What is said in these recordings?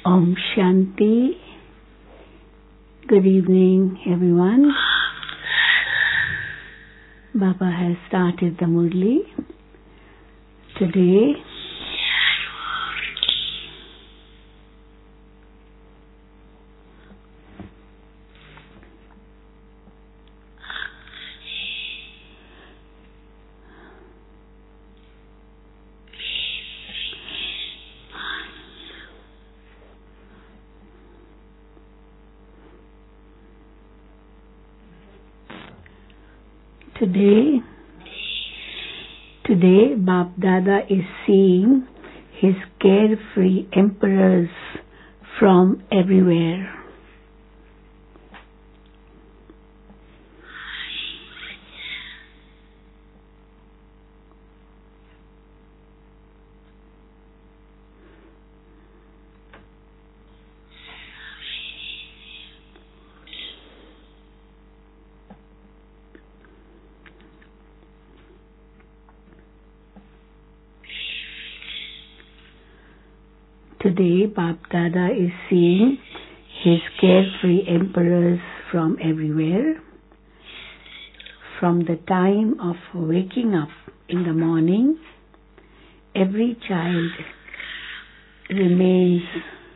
Om Shanti. Good evening, everyone. Baba has started the Murli. Today, Bap Dada is seeing his carefree emperors from everywhere. Today, Bap Dada is seeing his carefree emperors from everywhere. From the time of waking up in the morning, every child remains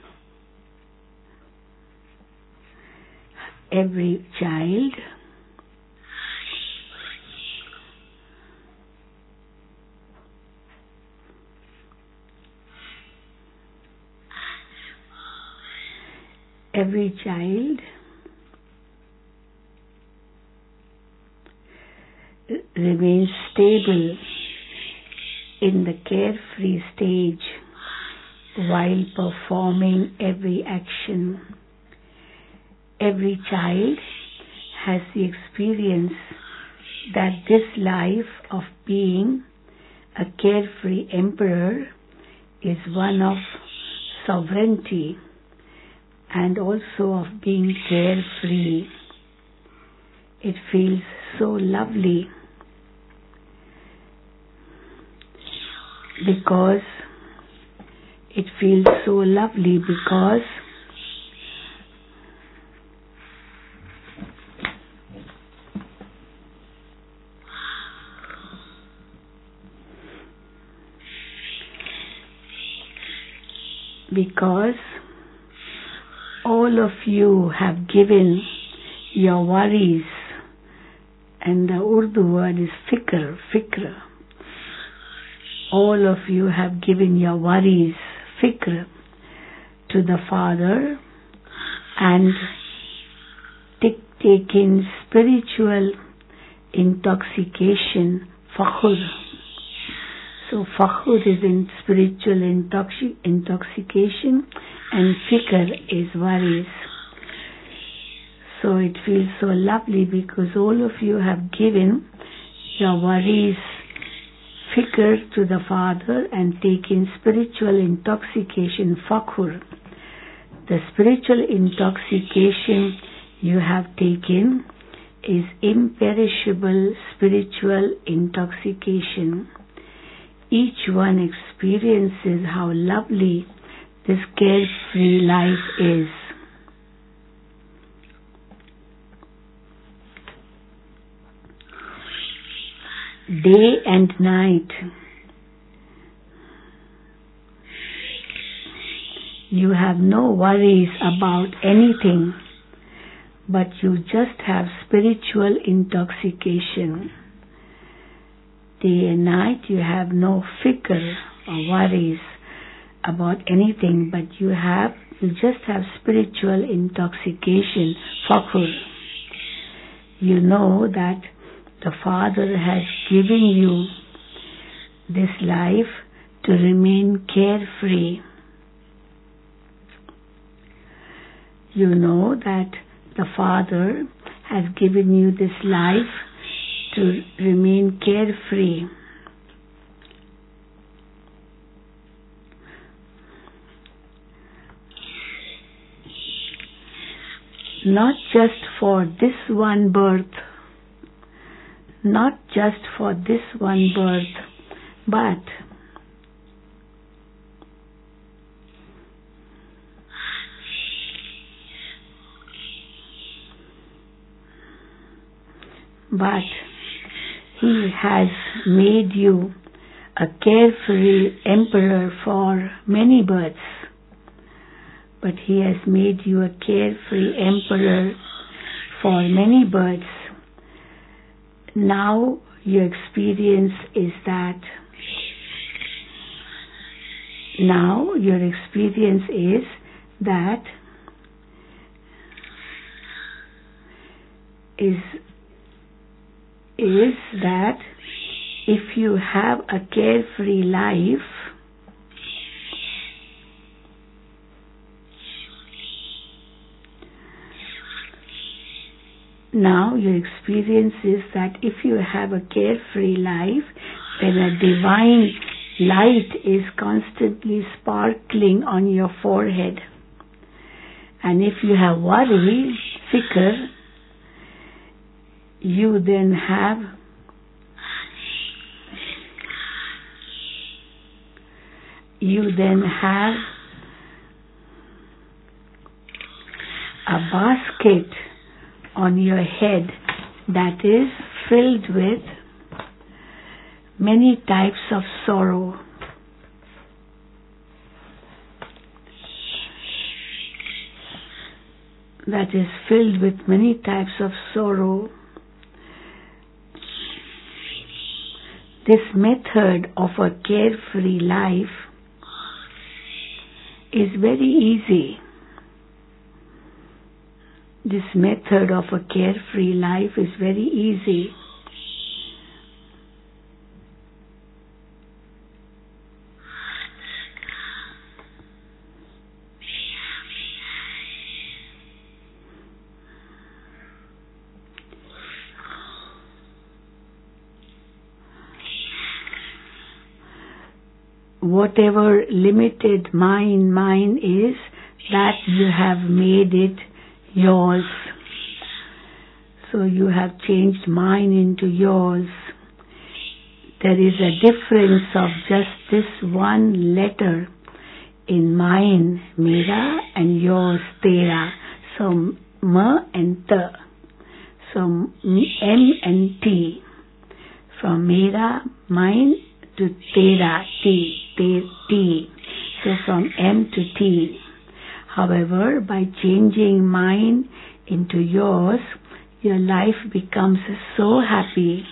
stable in the carefree stage while performing every action. Every child has the experience that this life of being a carefree emperor is one of sovereignty and also of being carefree. It feels so lovely because all of you have given your worries, and the Urdu word is fikr. All of you have given your worries, fikr, to the Father and taken spiritual intoxication, fakhur. So fakhur is in spiritual intoxication and fikr is worries. So it feels so lovely because all of you have given your worries, fikr, to the Father and taken spiritual intoxication, fakhur. The spiritual intoxication you have taken is imperishable spiritual intoxication. Each one experiences how lovely this carefree life is. Day and night, you have no worries about anything, but you just have spiritual intoxication. Day and night, you have no fikr or worries about anything, but you just have spiritual intoxication, fakhur. You know that the Father has given you this life to remain carefree. You know that the Father has given you this life to remain carefree. Not just for this one birth, but but He has made you a carefree emperor for many births. But He has made you a carefree emperor for many births. Now your experience is that if you have a carefree life, then a divine light is constantly sparkling on your forehead. And if you have worry, fikr, you then have a basket on your head that is filled with many types of sorrow. This method of a carefree life is very easy. Whatever limited mine is, that you have made it yours. So you have changed mine into yours. There is a difference of just this one letter in mine, mera, and yours, tera. So ma and ta. So M and T. From mera, mine, to tera, T. So from M to T. However, by changing mine into yours, your life becomes so happy.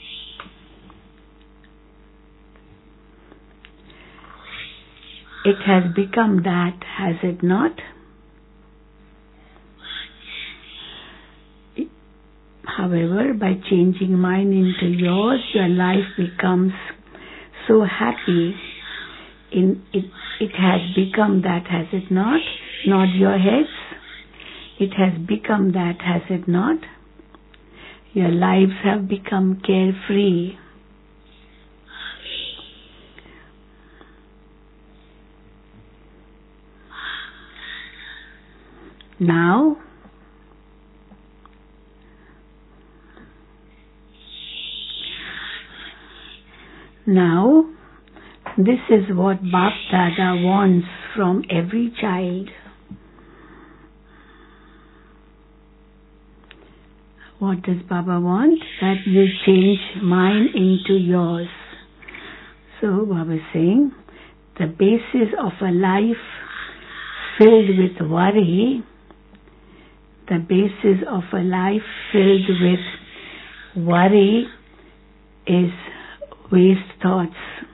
It has become that, has it not? However, by changing mine into yours, your life becomes so happy. It has become that, has it not? Nod your heads. It has become that, has it not? Your lives have become carefree. Now, this is what Bap Dada wants from every child. What does Baba want? That you change mine into yours. So Baba is saying, the basis of a life filled with worry, is waste thoughts.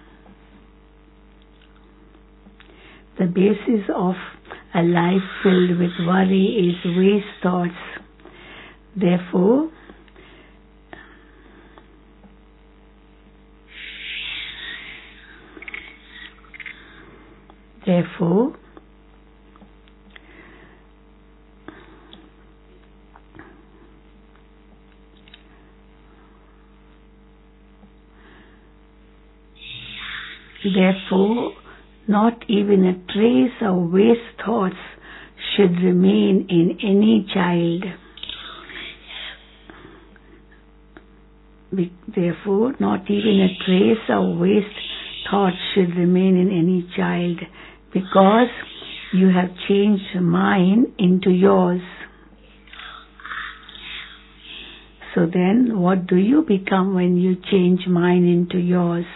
The basis of a life filled with worry is waste thoughts. Therefore, not even a trace of waste thoughts should remain in any child. Therefore, not even a trace of waste thoughts should remain in any child, because you have changed mine into yours. So then, what do you become when you change mine into yours?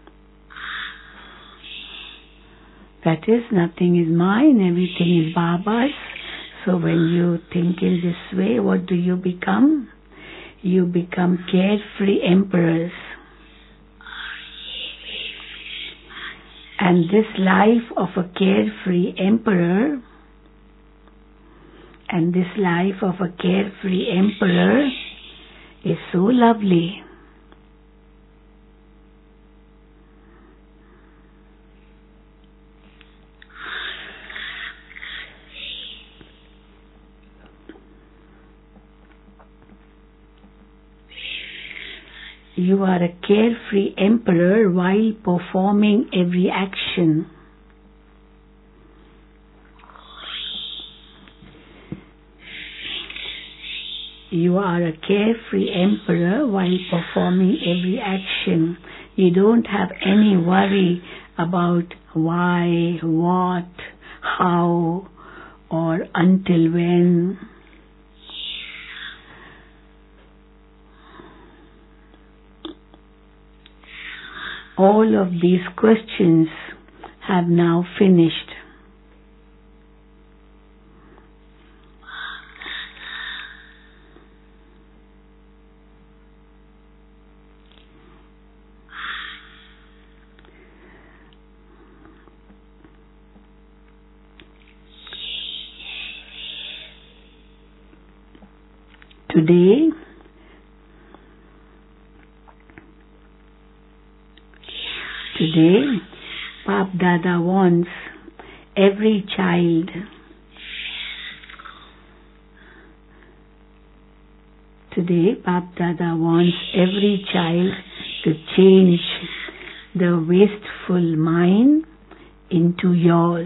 That is, nothing is mine, everything is Baba's. So when you think in this way, what do you become? You become carefree emperors. And this life of a carefree emperor, is so lovely. You are a carefree emperor while performing every action. You are a carefree emperor while performing every action. You don't have any worry about why, what, how, or until when. All of these questions have now finished. Today, Bap Dada wants every child to change the wasteful mind into yours.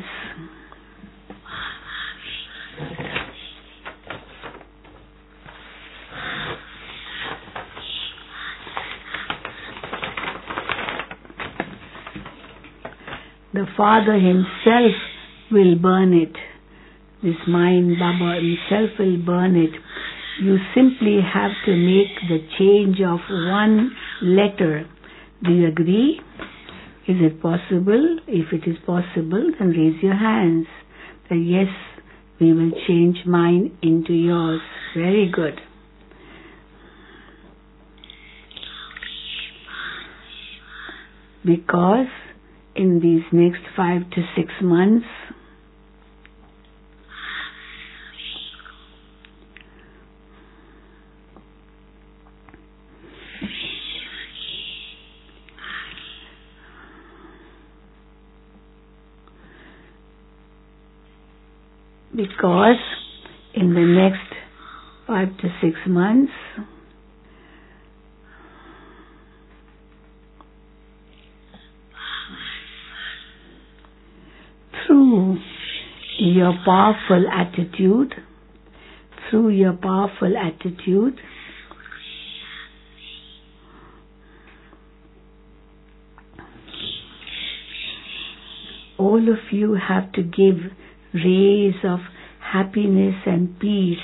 The Father himself will burn it. This mind, Baba himself will burn it. You simply have to make the change of one letter. Do you agree? Is it possible? If it is possible, then raise your hands. That yes, we will change mine into yours. Very good. Because in these next 5 to 6 months, through your powerful attitude, all of you have to give rays of happiness and peace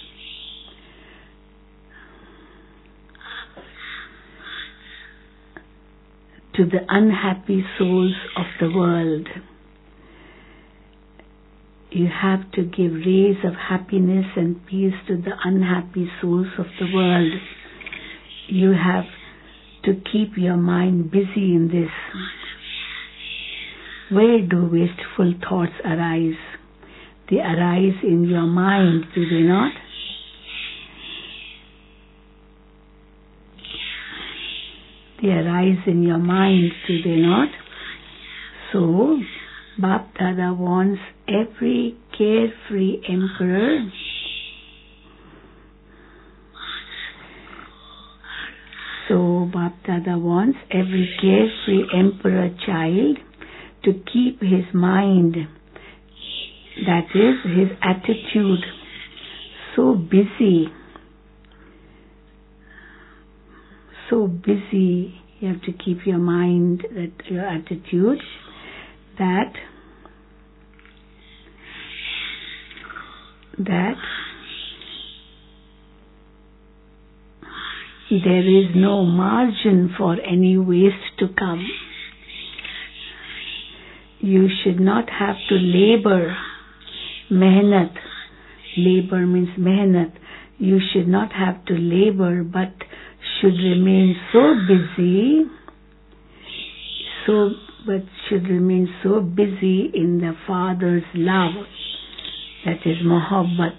to the unhappy souls of the world. You have to give rays of happiness and peace to the unhappy souls of the world. You have to keep your mind busy in this. Where do wasteful thoughts arise? They arise in your mind, do they not? They arise in your mind, do they not? So, Bap Dada wants every carefree emperor child to keep his mind, that is, his attitude, so busy. You have to keep your mind, your attitude, that there is no margin for any waste to come. You should not have to labor. Mehnat. Labor means mehnat. You should not have to labor, but should remain so busy, should remain so busy in the Father's love. That is mohabbat.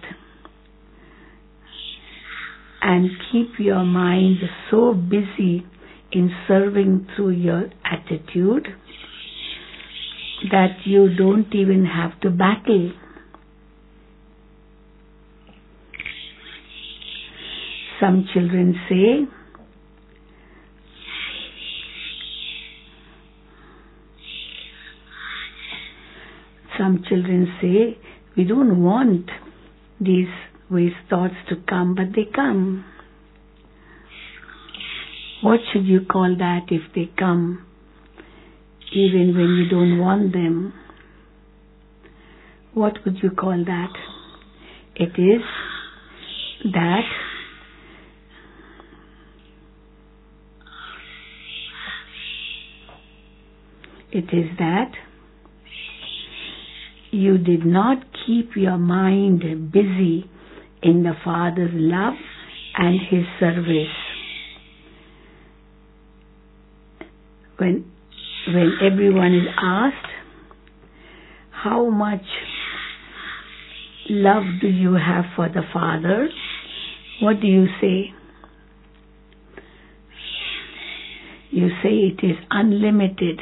And keep your mind so busy in serving through your attitude that you don't even have to battle. Some children say, we don't want these waste thoughts to come, but they come. What should you call that if they come, even when you don't want them? What would you call that? It is that you did not keep your mind busy in the Father's love and His service. When everyone is asked, how much love do you have for the Father? What do you say? You say it is unlimited.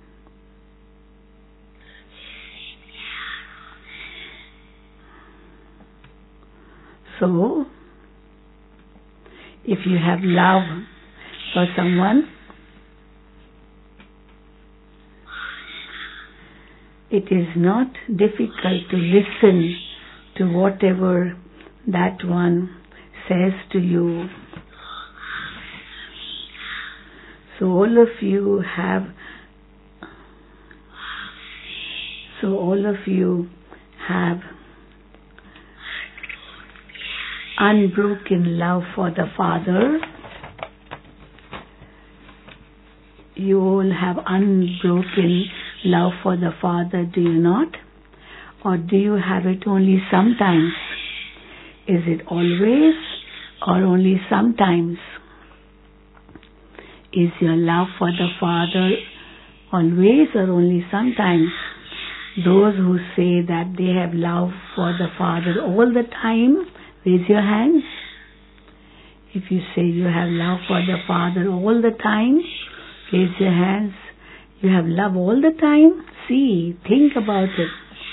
So, if you have love for someone, it is not difficult to listen to whatever that one says to you. So all of you have unbroken love for the Father. You all have unbroken love for the Father, do you not? Or do you have it only sometimes? Is it always or only sometimes? Is your love for the Father always or only sometimes? Those who say that they have love for the Father all the time, raise your hands. If you say you have love for the Father all the time, raise your hands. You have love all the time? Think about it.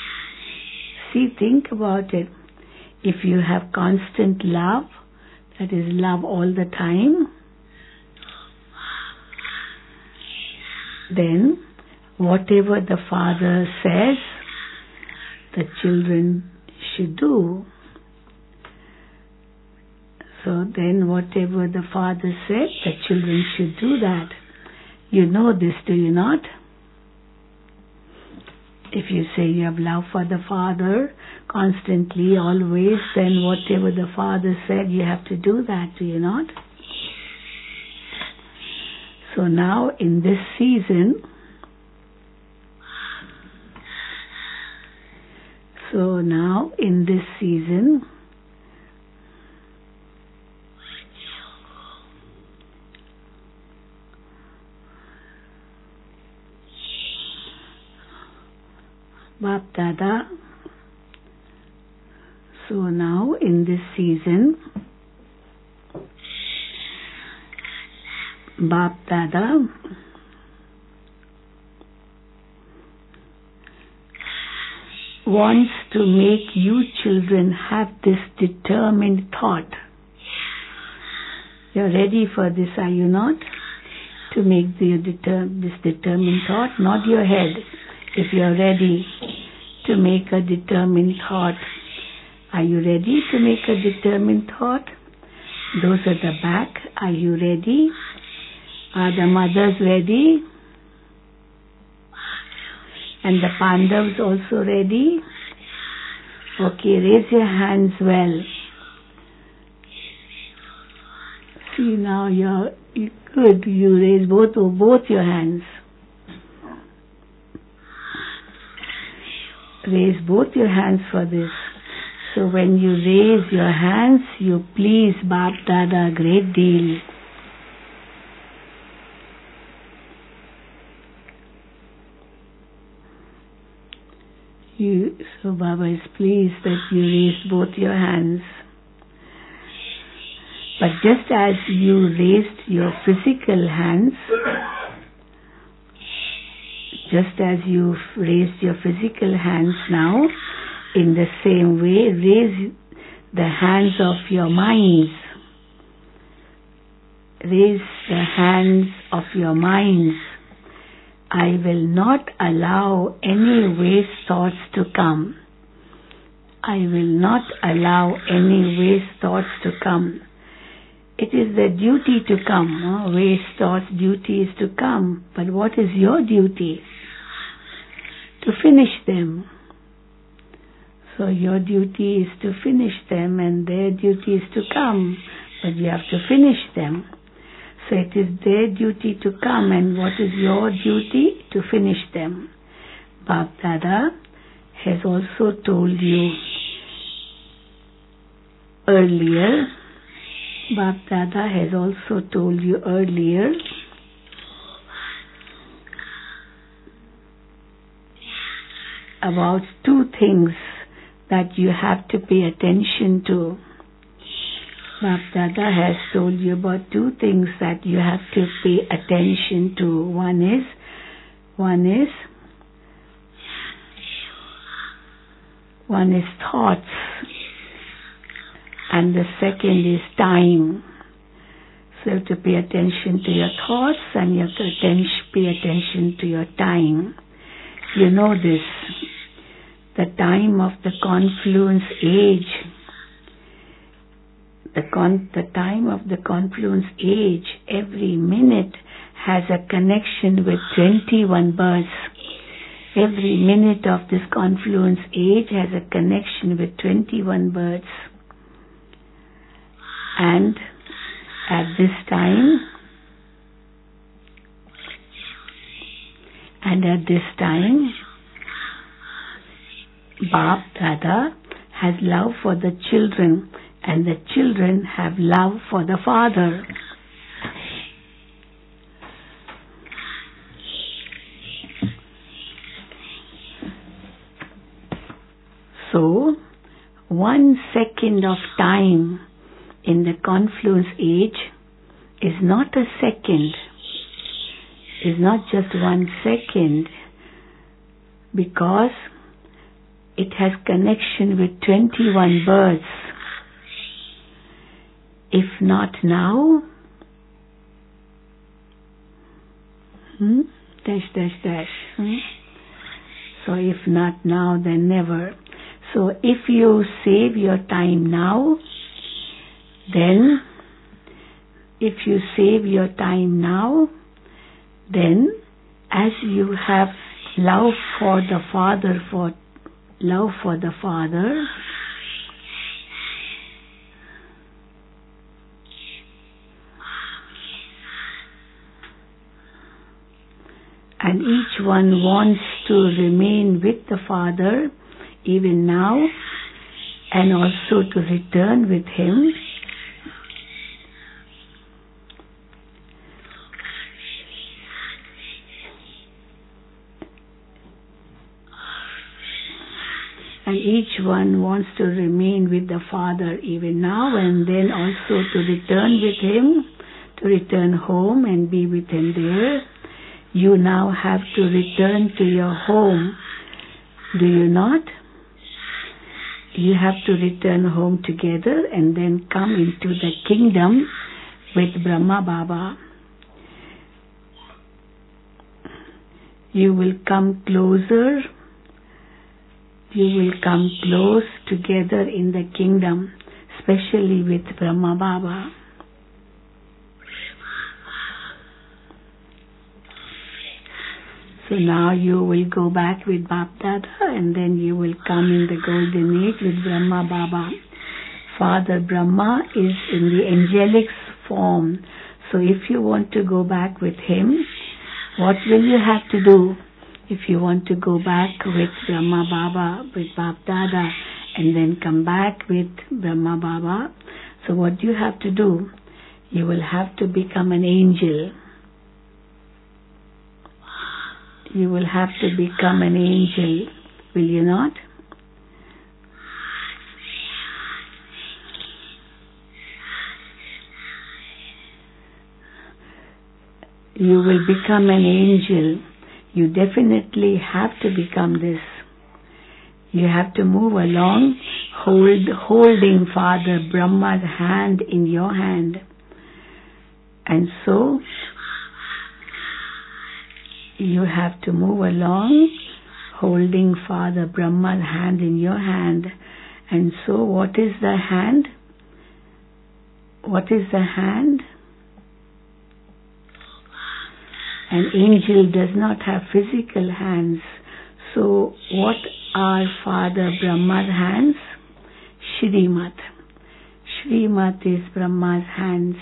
Think about it. If you have constant love, that is love all the time, then whatever the Father says, the children should do. So then whatever the Father said, the children should do that. You know this, do you not? If you say you have love for the Father constantly, always, then whatever the Father said, you have to do that, do you not? So now in this season, Baap Dada, Baap Dada wants to make you children have this determined thought. You're ready for this, are you not? To make this determined thought, nod your head if you're ready to make a determined thought. Are you ready to make a determined thought? Those at the back, are you ready? Are the mothers ready? And the Pandavas also ready? Okay, raise your hands well. See now you're good. You raise both your hands. Raise both your hands for this. So when you raise your hands, you please Bap Dada a great deal. So Baba is pleased that you raised both your hands. But just as you raised your physical hands, just as you've raised your physical hands now, in the same way, raise the hands of your minds. Raise the hands of your minds. I will not allow any waste thoughts to come. I will not allow any waste thoughts to come. It is the duty to come. Waste thoughts, duty is to come. But what is your duty? To finish them. So your duty is to finish them and their duty is to come. But you have to finish them. So it is their duty to come, and what is your duty? To finish them. Bap Dada has also told you earlier, Bap Dada has also told you earlier about two things that you have to pay attention to. Bap Dada has told you about two things that you have to pay attention to. One is thoughts, and the second is time. So you have to pay attention to your thoughts and you have to pay attention to your time. You know this, the time of the confluence age. The time of the confluence age, every minute has a connection with 21 births. Every minute of this confluence age has a connection with 21 births. And at this time, Bap Dada has love for the children, and the children have love for the Father. So, 1 second of time in the confluence age is not a second, is not just 1 second, because it has connection with 21 births. If not now, So if not now, then never. So if you save your time now, then as you have love for the Father, and each one wants to remain with the Father even now and also to return with Him. And each one wants to remain with the Father even now and then also to return with Him, to return home and be with Him there. You now have to return to your home. Do you not? You have to return home together and then come into the kingdom with Brahma Baba. You will come closer. You will come close together in the kingdom, especially with Brahma Baba. So now you will go back with Bap Dada and then you will come in the golden age with Brahma Baba. Father Brahma is in the angelic form So if you want to go back with him, what will you have to do? If you want to go back with Brahma Baba, with Bap Dada, and then come back with Brahma Baba, so what do you have to do? You will have to become an angel. You will have to become an angel, will you not? You will become an angel. You definitely have to become this. You have to move along, holding Father Brahma's hand in your hand. And so, you have to move along, holding Father Brahma's hand in your hand. And so, what is the hand? What is the hand? An angel does not have physical hands. So, what are Father Brahma's hands? Shrimat. Shrimat is Brahma's hands.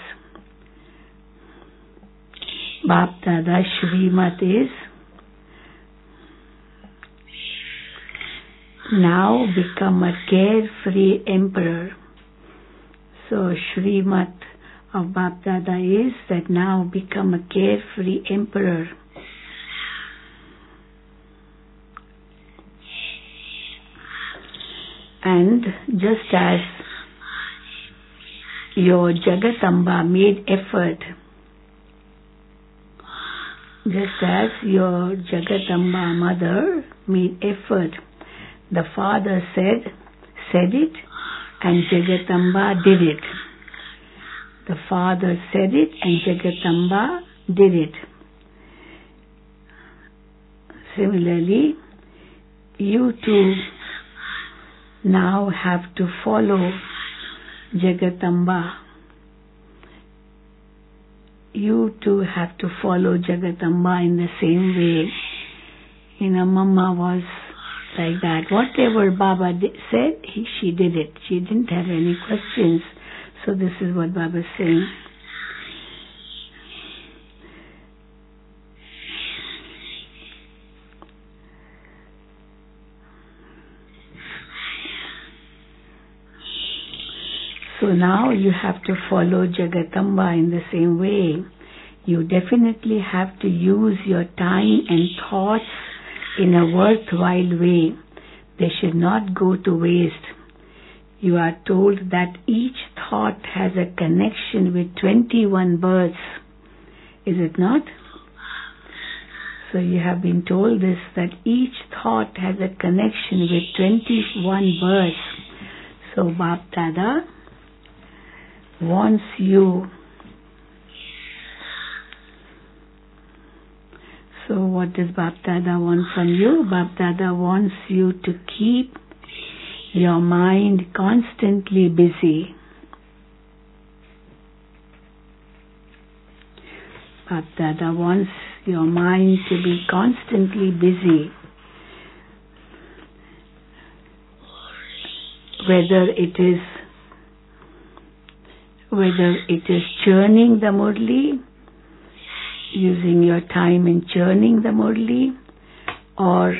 Bap Dada Shrimat is now become a carefree emperor. So Shrimat of Bap Dada is that now become a carefree emperor. And just as your Jagatamba made effort, just as your Jagatamba mother made effort, the father said it, and Jagatamba did it. The father said it, and Jagatamba did it. Similarly, you too now have to follow Jagatamba. You too have to follow Jagatamba in the same way. Mama was like that. Whatever Baba said, she did it. She didn't have any questions. So this is what Baba is saying. So now you have to follow Jagatamba in the same way. You definitely have to use your time and thoughts in a worthwhile way. They should not go to waste. You are told that each thought has a connection with 21 births. Is it not? So you have been told this, that each thought has a connection with 21 births. So Bap Dada wants you. So what does Bap Dada want from you? Bap Dada wants you to keep your mind constantly busy. Bap Dada wants your mind to be constantly busy. Whether it is churning the Murli, using your time in churning the Murli, or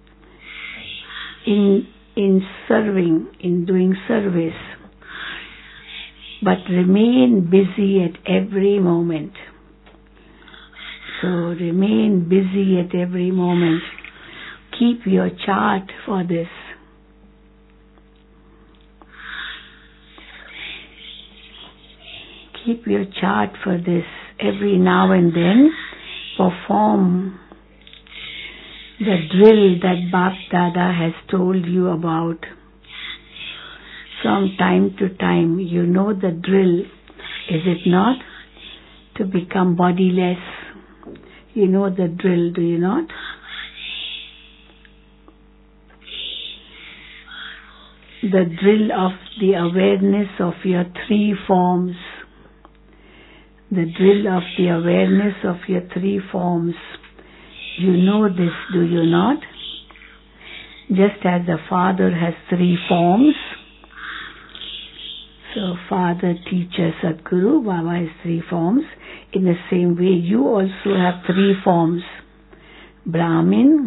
in serving, in doing service. But remain busy at every moment. So remain busy at every moment. Keep your chart for this. Keep your chart for this. Every now and then perform the drill that Bap Dada has told you about. From time to time, you know the drill, is it not? To become bodiless. You know the drill, do you not? The drill of the awareness of your three forms. The drill of the awareness of your three forms. You know this, do you not? Just as the Father has three forms. So Father, Teacher, Sadguru, Baba has three forms. in the same way, you also have three forms: Brahmin,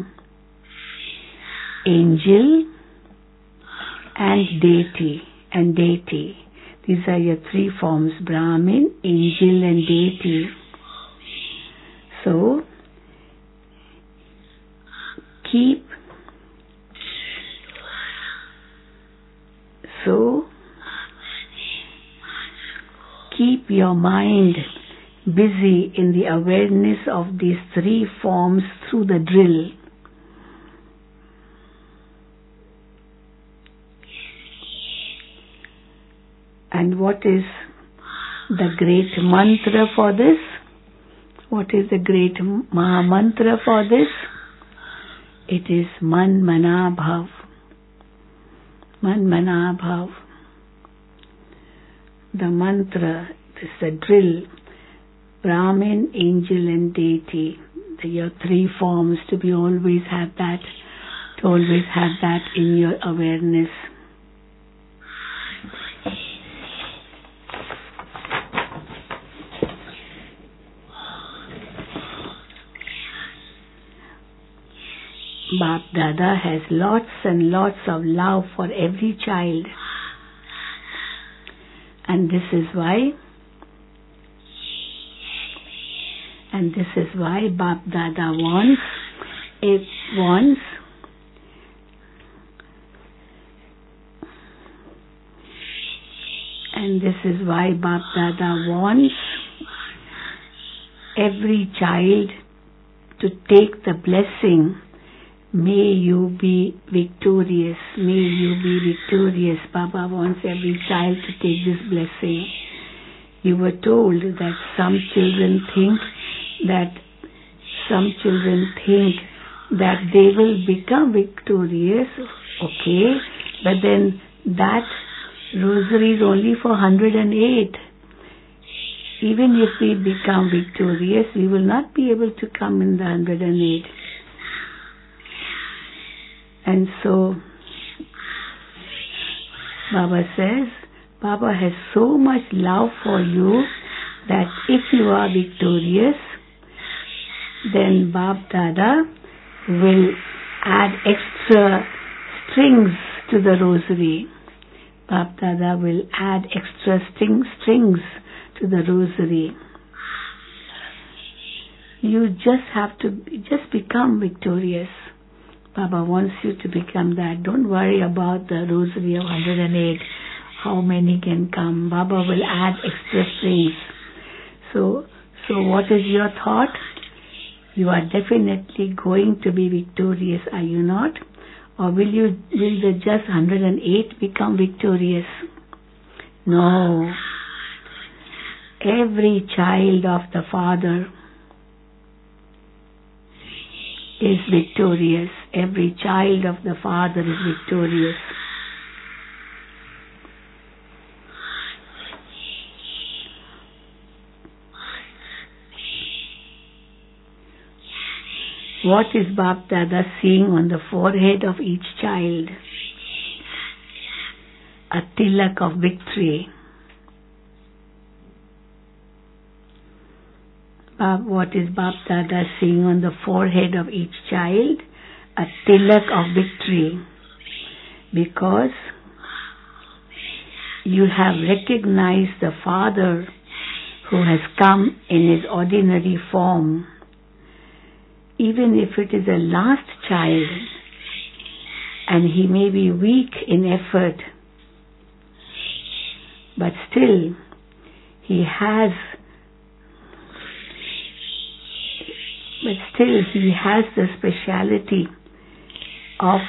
angel, and deity. These are your three forms: Brahmin, angel, and deity. So, keep your mind busy in the awareness of these three forms through the drill. And what is the great mantra for this? What is the great Maha Mantra for this? It is Man Mana Bhav. Man Mana Bhav. The mantra, this is the drill. Brahmin, angel, and deity. Your three forms, to always have that in your awareness. Bap Dada has lots and lots of love for every child. And this is why Bap Dada wants every child to take the blessing. May you be victorious. May you be victorious. Baba wants every child to take this blessing. You were told that some children think that they will become victorious. Okay, but then that rosary is only for 108. Even if we become victorious, we will not be able to come in the 108. And so, Baba says, Baba has so much love for you that if you are victorious, then Bap Dada will add extra strings to the rosary. Bap Dada will add extra strings to the rosary. You just have to become victorious. Baba wants you to become that. Don't worry about the rosary of 108. How many can come? Baba will add extra strings. So what is your thought? You are definitely going to be victorious, are you not? Or will the just 108 become victorious? No. Every child of the Father is victorious. Every child of the Father is victorious. What is Bap Dada seeing on the forehead of each child? A tilak of victory. What is Bap Dada seeing on the forehead of each child? A tilak of victory. Because you have recognized the Father who has come in his ordinary form. Even if it is a last child and he may be weak in effort, but still he has the speciality of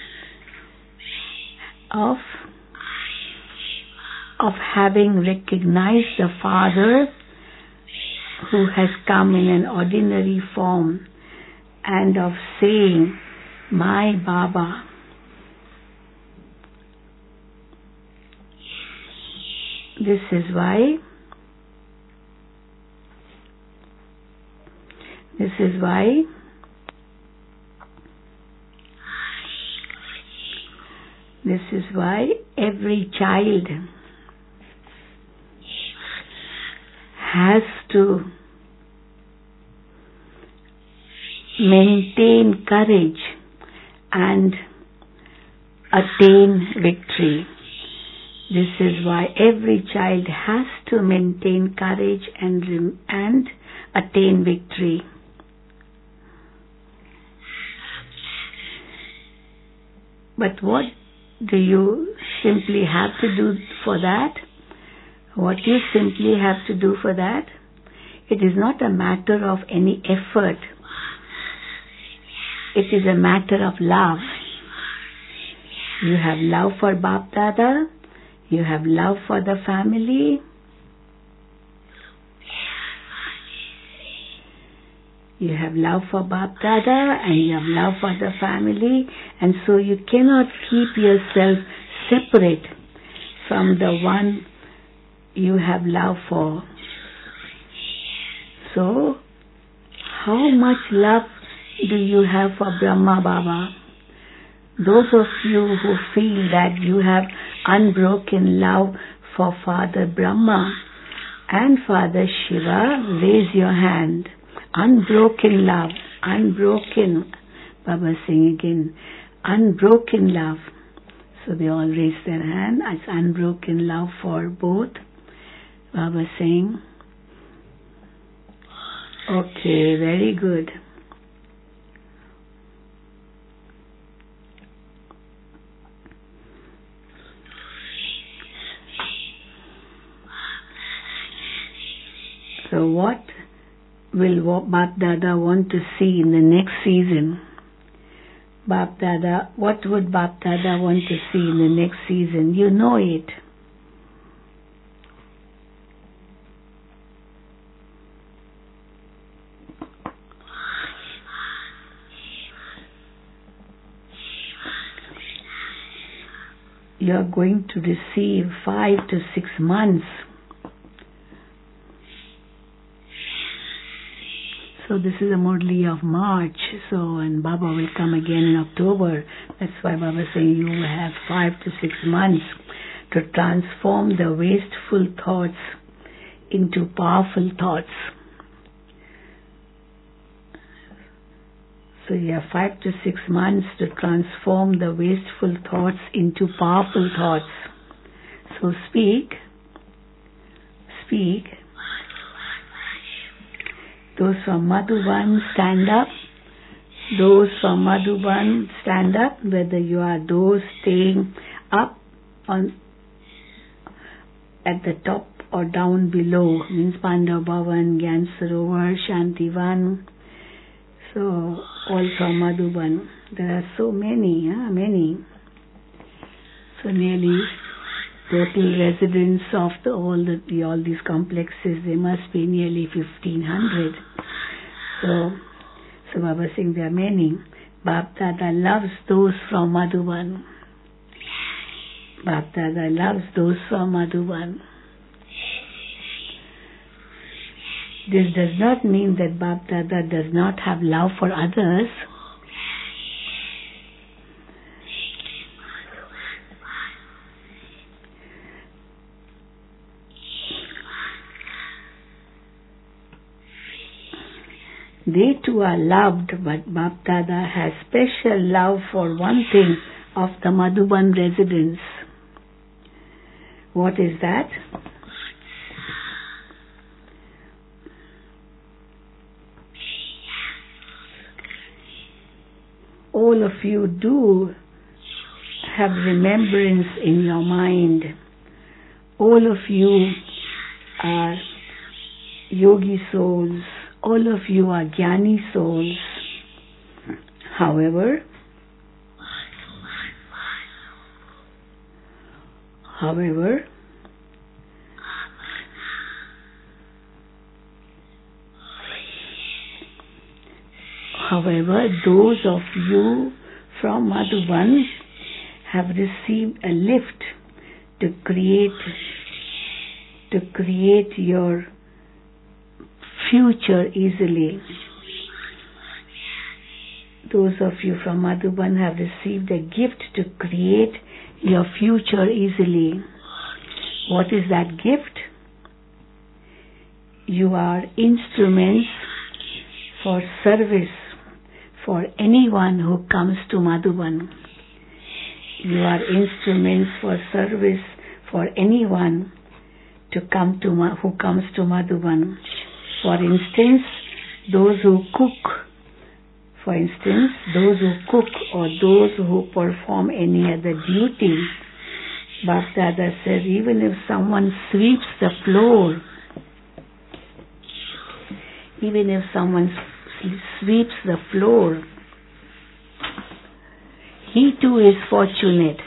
having recognized the Father who has come in an ordinary form, and of saying, my Baba. This is why every child has to maintain courage and attain victory. This is why every child has to maintain courage and attain victory. But what do you simply have to do for that? What you simply have to do for that? It is not a matter of any effort. It is a matter of love. You have love for Bap Dada. You have love for the family. You have love for Bap Dada and you have love for the family, and so you cannot keep yourself separate from the one you have love for. So, how much love do you have for Brahma Baba? Those of you who feel that you have unbroken love for Father Brahma and Father Shiva, raise your hand. Unbroken love, unbroken, Baba saying again, unbroken love. So they all raise their hand as unbroken love for both. Baba saying, okay, very good. So what will Bap Dada want to see in the next season? Bap Dada, what would Bap Dada want to see in the next season? You know it. You are going to receive 5 to 6 months. So this is a Murli of March, and Baba will come again in October. That's why Baba is saying you have 5 to 6 months to transform the wasteful thoughts into powerful thoughts. So you have 5 to 6 months to transform the wasteful thoughts into powerful thoughts. So speak. Those from Madhuban, stand up. Those from Madhuban, stand up. Whether you are those staying up at the top or down below, means Pandav Bhavan, Gyan Sarovar, Shantivan. So all from Madhuban. There are so many, many. So nearly total residents of all these complexes, they must be nearly 1,500. So Baba saying there are many. Bap Dada loves those from Madhuban. Bap Dada loves those from Madhuban. This does not mean that Bap Dada does not have love for others. They too are loved, but Bap Dada has special love for one thing of the Madhuban residents. What is that? All of you do have remembrance in your mind. All of you are yogi souls. All of you are Jnani souls. However, those of you from Madhuban have received a lift to create your future easily. Those of you from Madhuban have received a gift to create your future easily. What is that gift? You are instruments for service, for anyone who comes to Madhuban. You are instruments for service for anyone who comes to Madhuban. For instance, those who cook. For instance, those who cook or those who perform any other duty. Bapdada says, even if someone sweeps the floor, even if someone sweeps the floor, he too is fortunate.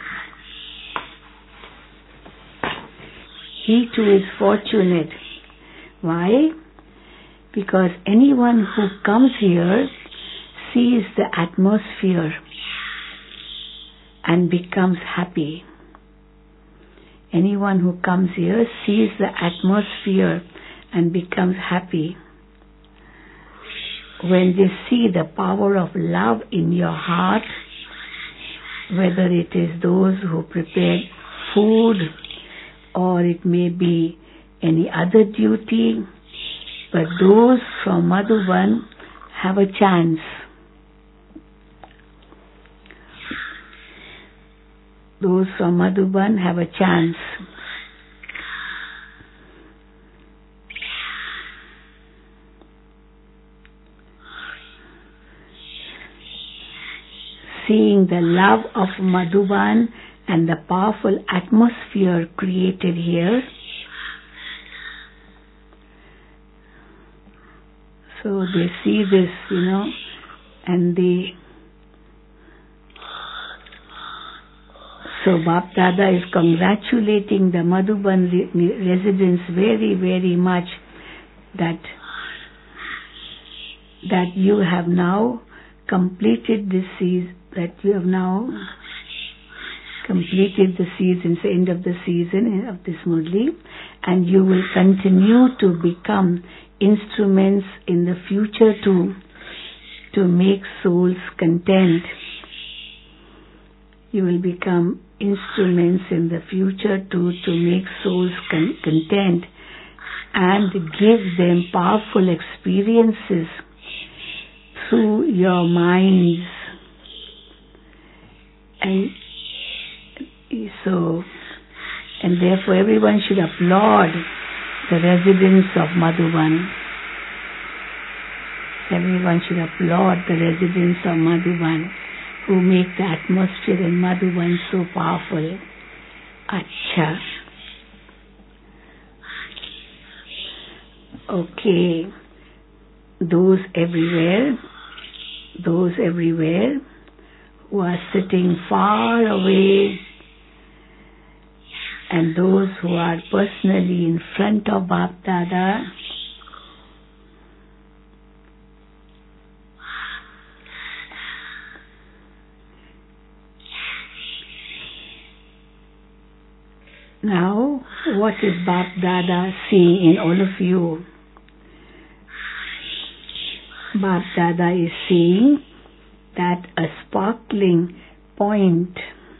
He too is fortunate. Why? Because anyone who comes here sees the atmosphere and becomes happy. Anyone who comes here sees the atmosphere and becomes happy. When they see the power of love in your heart, whether it is those who prepare food or it may be any other duty, but those from Madhuban have a chance. Those from Madhuban have a chance. Seeing the love of Madhuban and the powerful atmosphere created here. So they see this, and so Bapdada is congratulating the Madhuban residents very, very much that you have now completed this season, that you have now completed the season, the end of the season of this Murli, and you will continue to become instruments in the future to make souls content. You will become instruments in the future to make souls content and give them powerful experiences through your minds. And therefore everyone should applaud the residents of Madhuban. Everyone should applaud the residents of Madhuban who make the atmosphere in Madhuban so powerful. Acha. Okay. Those everywhere who are sitting far away and those who are personally in front of Bapdada, now what is Bapdada seeing in all of you? Bapdada is seeing that a sparkling point.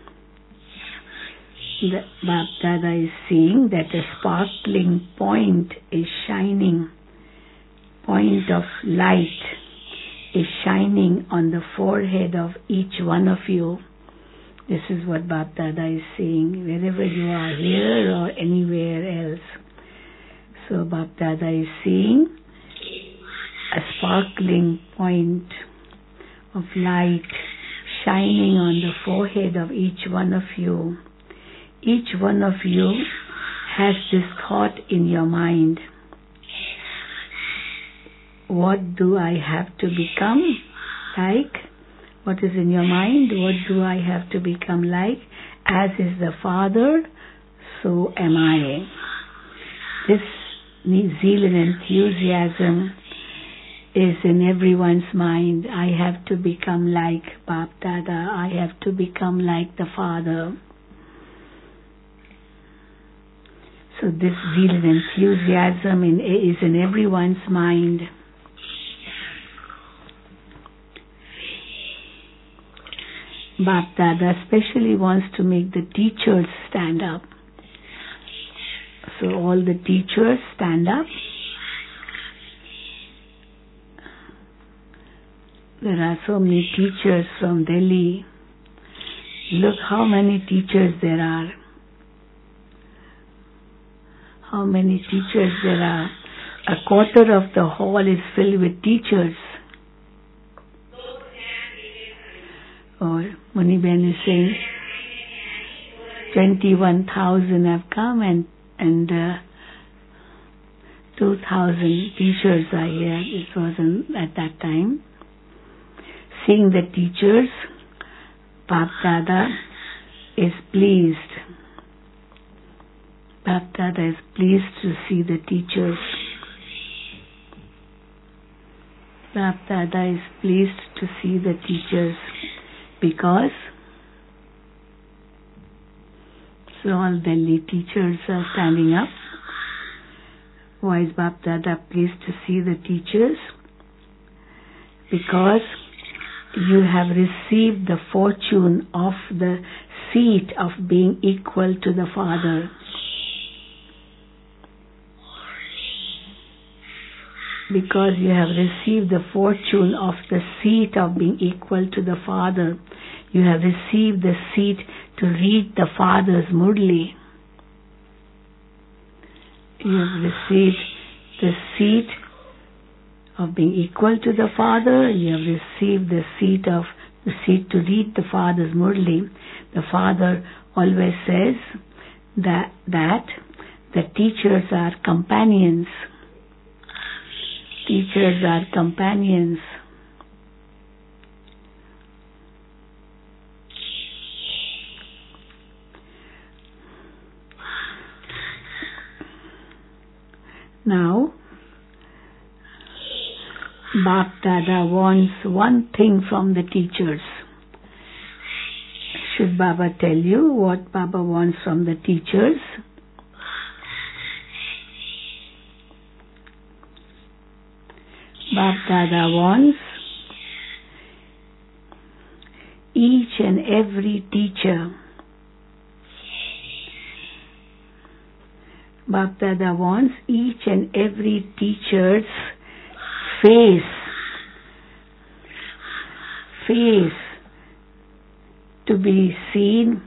Bapdada is seeing that a sparkling point is shining. Point of light is shining on the forehead of each one of you. This is what Bapdada is seeing wherever you are, here or anywhere else. So Bapdada is seeing a sparkling point of light shining on the forehead of each one of you. Each one of you has this thought in your mind. What do I have to become like? What is in your mind? What do I have to become like? As is the Father, so am I. This zeal and enthusiasm is in everyone's mind. I have to become like Bapdada. I have to become like the Father. So this zeal and enthusiasm is in everyone's mind. Bapdada especially wants to make the teachers stand up. So all the teachers stand up. There are so many teachers from Delhi. Look how many teachers there are. How many teachers there are. A quarter of the hall is filled with teachers. Or Muniben is saying 21,000 have come and 2,000 teachers are here. It wasn't at that time. Seeing the teachers, Bap Dada is pleased. Bap Dada is pleased to see the teachers. Bap Dada is pleased to see the teachers because so all Delhi teachers are standing up. Why is Bap Dada pleased to see the teachers? Because you have received the fortune of the seat of being equal to the Father. Because you have received the fortune of the seat of being equal to the Father, you have received the seat to read the Father's Murli. You have received the seat of being equal to the Father. You have received the seat to read the Father's Murli. The Father always says that the teachers are companions. Teachers are companions. Now, Bap Dada wants one thing from the teachers. Should Baba tell you what Baba wants from the teachers? Bap Dada wants each and every teacher. Bap Dada wants each and every teacher's face to be seen,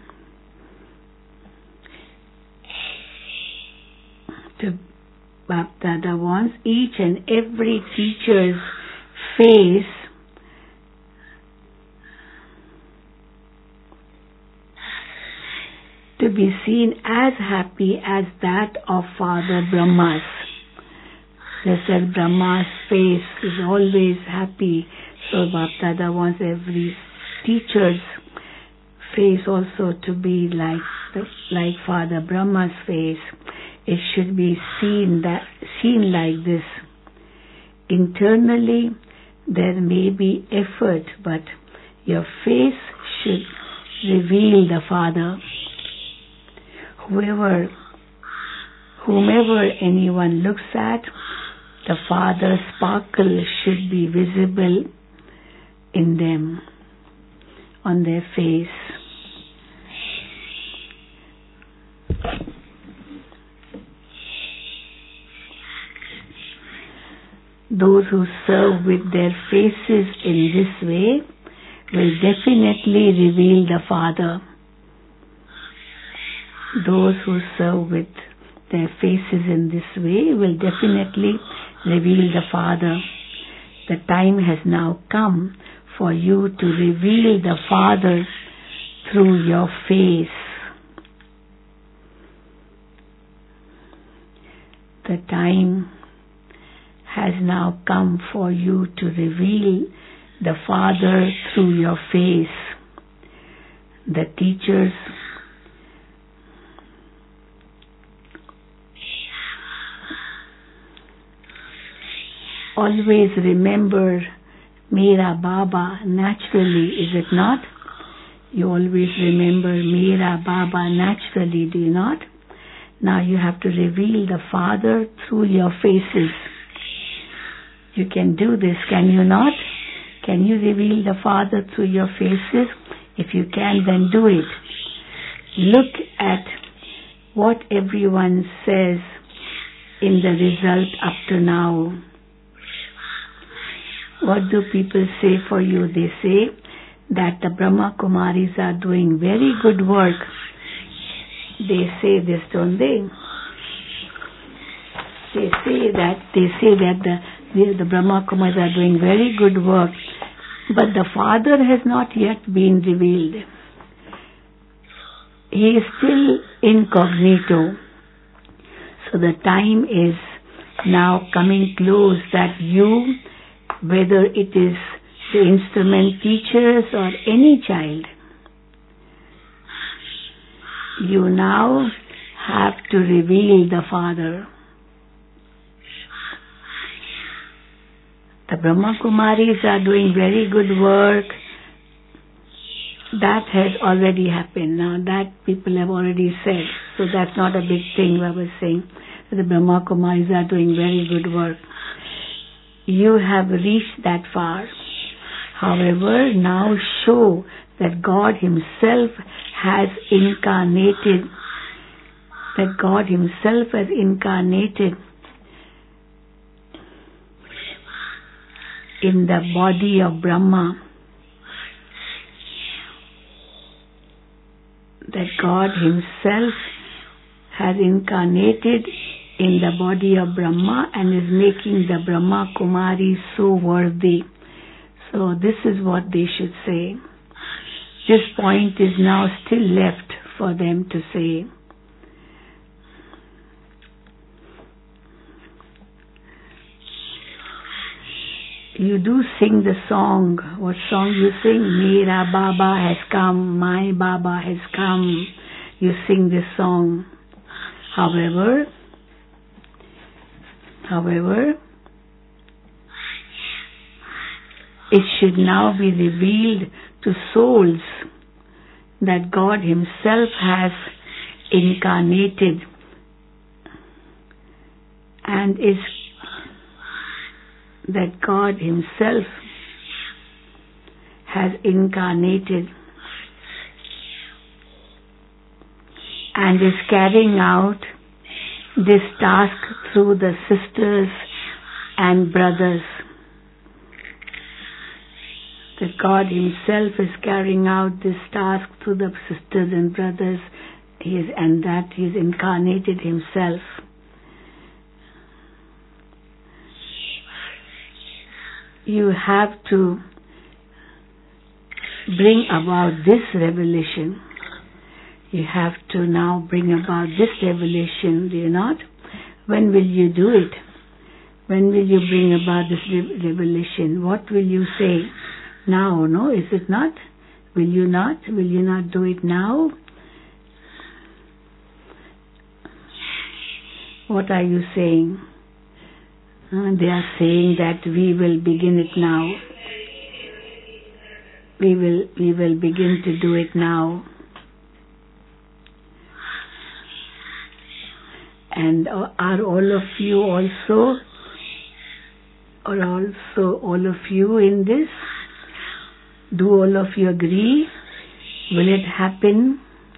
Bap Dada wants each and every teacher's face to be seen as happy as that of Father Brahma's. They said Brahma's face is always happy, so Bap Dada wants every teacher's face also to be like Father Brahma's face. It should be seen like this. Internally, there may be effort, but your face should reveal the Father. Whomever anyone looks at, the Father's sparkle should be visible in them, on their face. Those who serve with their faces in this way will definitely reveal the Father. Those who serve with their faces in this way will definitely reveal the Father. The time has now come for you to reveal the Father through your face. The time has now come for you to reveal the Father through your face. The teachers always remember Mera Baba naturally, is it not? You always remember Mera Baba naturally, do you not? Now you have to reveal the Father through your faces. You can do this, can you not? Can you reveal the Father through your faces? If you can, then do it. Look at what everyone says in the result up to now. What do people say for you? They say that the Brahma Kumaris are doing very good work. They say this, don't they? They say that the Brahma Kumaris are doing very good work, but the Father has not yet been revealed. He is still incognito. So the time is now coming close that you, whether it is the instrument teachers or any child, you now have to reveal the Father. The Brahma Kumaris are doing very good work. That has already happened. Now that people have already said. So that's not a big thing I was saying. The Brahma Kumaris are doing very good work. You have reached that far. However, now show that God Himself has incarnated. That God Himself has incarnated in the body of Brahma. That God Himself has incarnated in the body of Brahma and is making the Brahma Kumaris so worthy. So this is what they should say. This point is now still left for them to say. You do sing the song. What song you sing? Mera Baba has come, my Baba has come. You sing this song. However, it should now be revealed to souls that God Himself has incarnated and is that God Himself has incarnated and is carrying out this task through the sisters and brothers. That God Himself is carrying out this task through the sisters and brothers, and that He has incarnated Himself. You have to bring about this revelation. You have to now bring about this revelation, do you not? When will you do it? When will you bring about this revelation? What will you say? Now, no? Is it not? Will you not? Will you not do it now? What are you saying? They are saying that we will begin it now. We will begin to do it now. And are all of you also all of you in this? Do all of you agree? Will it happen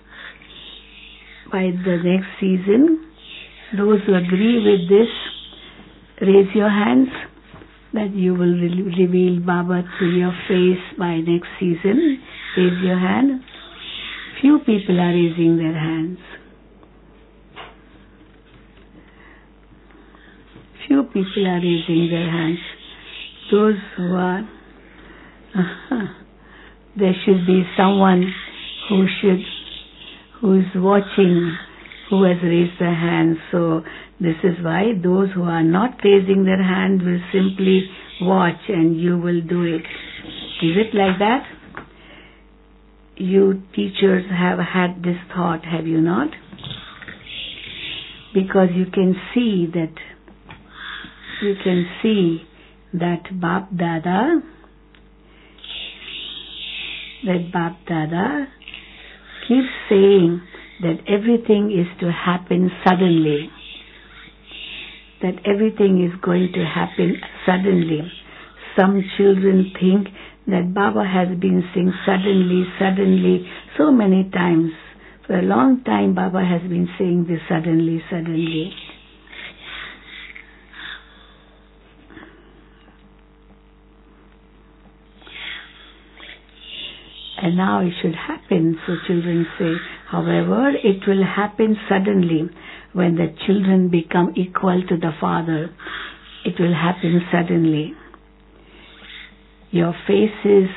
by the next season? Those who agree with this, raise your hands that you will reveal Baba through your face by next season. Raise your hand. Few people are raising their hands. Few people are raising their hands. Those who are... there should be someone who is watching, who has raised their hand. So this is why those who are not raising their hand will simply watch and you will do it. Is it like that? You teachers have had this thought, have you not? Because you can see that Bap Dada keeps saying that everything is to happen suddenly. That everything is going to happen suddenly. Some children think that Baba has been saying suddenly, so many times. For a long time Baba has been saying this suddenly. and now it should happen. So children say, however, it will happen suddenly when the children become equal to the Father. It will happen suddenly. Your faces,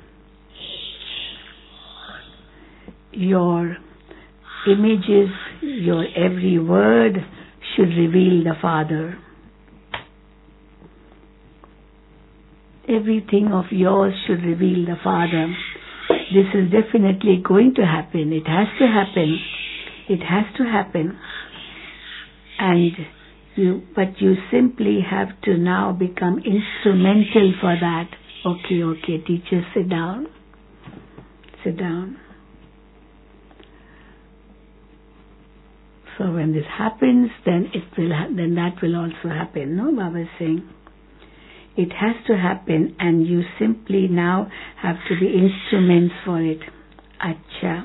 your images, your every word should reveal the Father. Everything of yours should reveal the Father. This is definitely going to happen. It has to happen. It has to happen. But you simply have to now become instrumental for that. Okay, teacher, sit down. Sit down. So when this happens, then that will also happen. No, Baba is saying. It has to happen, and you simply now have to be instruments for it. Acha.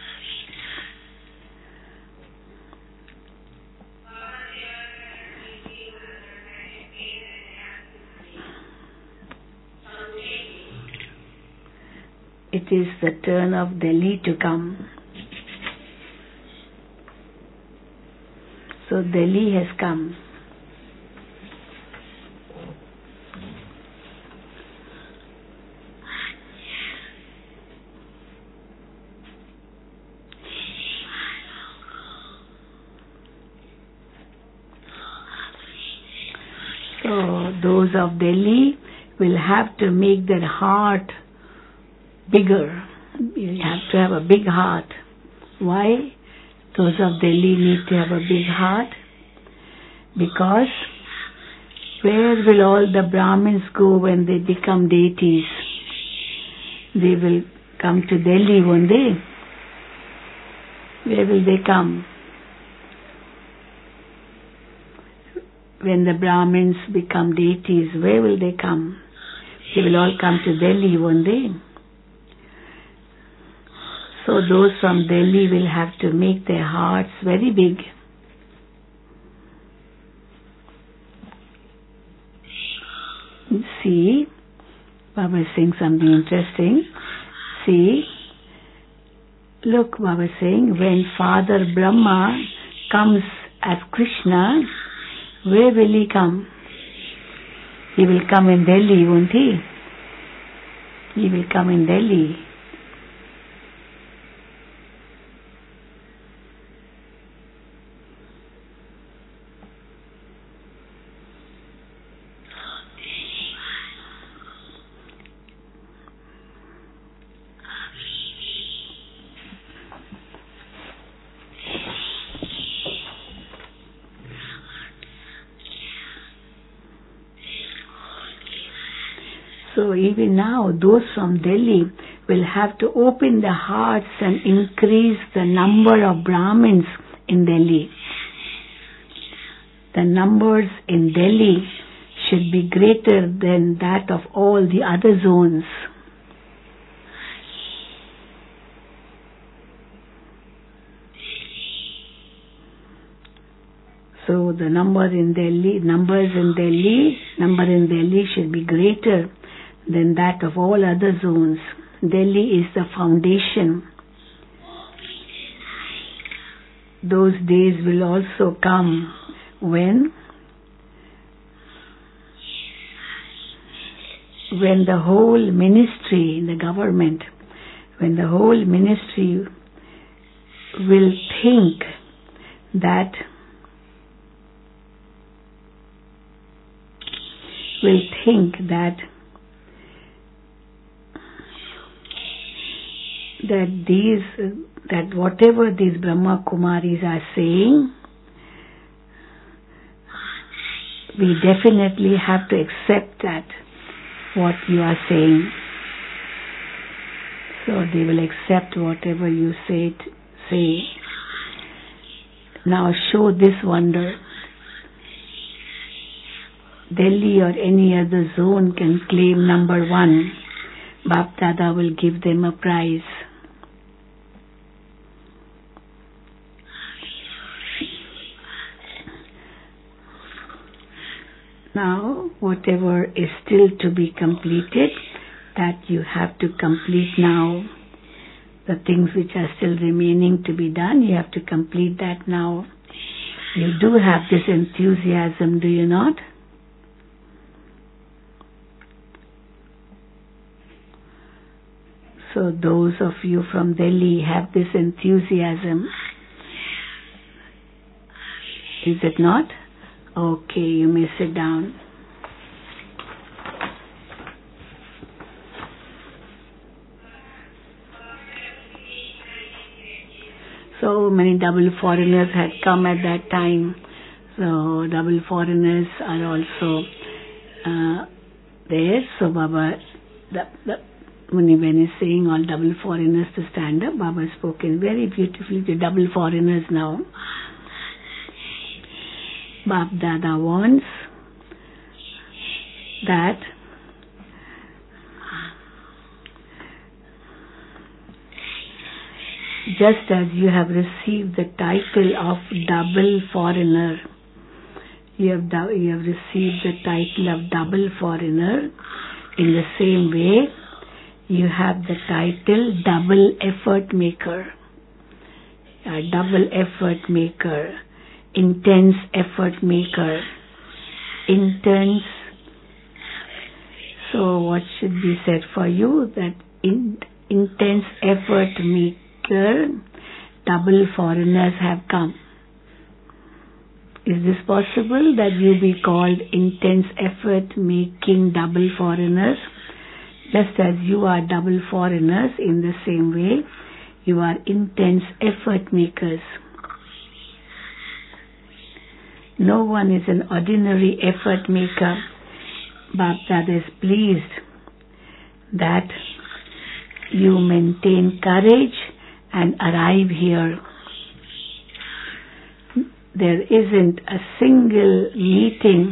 It is the turn of Delhi to come. So Delhi has come. So those of Delhi will have to make their heart bigger. You have to have a big heart. Why? Those of Delhi need to have a big heart. Because where will all the Brahmins go when they become deities? They will come to Delhi, won't they? Where will they come? When the Brahmins become deities, where will they come? They will all come to Delhi, won't they? So those from Delhi will have to make their hearts very big. See, Baba is saying something interesting. See, look, Baba is saying, when Father Brahma comes as Krishna, where will he come? He will come in Delhi, won't he? He will come in Delhi. So even now, those from Delhi will have to open their hearts and increase the number of Brahmins in Delhi. The numbers in Delhi should be greater than that of all the other zones. So the number in Delhi should be greater than that of all other zones. Delhi is the foundation. Those days will also come when the whole ministry in the government, when the whole ministry will think that that whatever these Brahma Kumaris are saying, we definitely have to accept that, what you are saying. So they will accept whatever you say. Now show this wonder. Delhi or any other zone can claim number 1. Bap Dada will give them a prize. Now, whatever is still to be completed, that you have to complete now. the things which are still remaining to be done, you have to complete that now. You do have this enthusiasm, do you not? So those of you from Delhi have this enthusiasm. Is it not? Okay, you may sit down. So many double foreigners had come at that time. So double foreigners are also there. So Baba, when is saying all double foreigners to stand up, Baba has spoken very beautifully to double foreigners now. Bap Dada wants that just as you have received the title of double foreigner, you have received the title of double foreigner, in the same way you have the title double effort maker. Double effort maker, intense effort maker, intense. So what should be said for you? That intense effort maker, double foreigners have come. Is this possible that you be called intense effort making double foreigners? Just as you are double foreigners, in the same way you are intense effort makers. No one is an ordinary effort maker. Bap Dada is pleased that you maintain courage and arrive here. There isn't a single meeting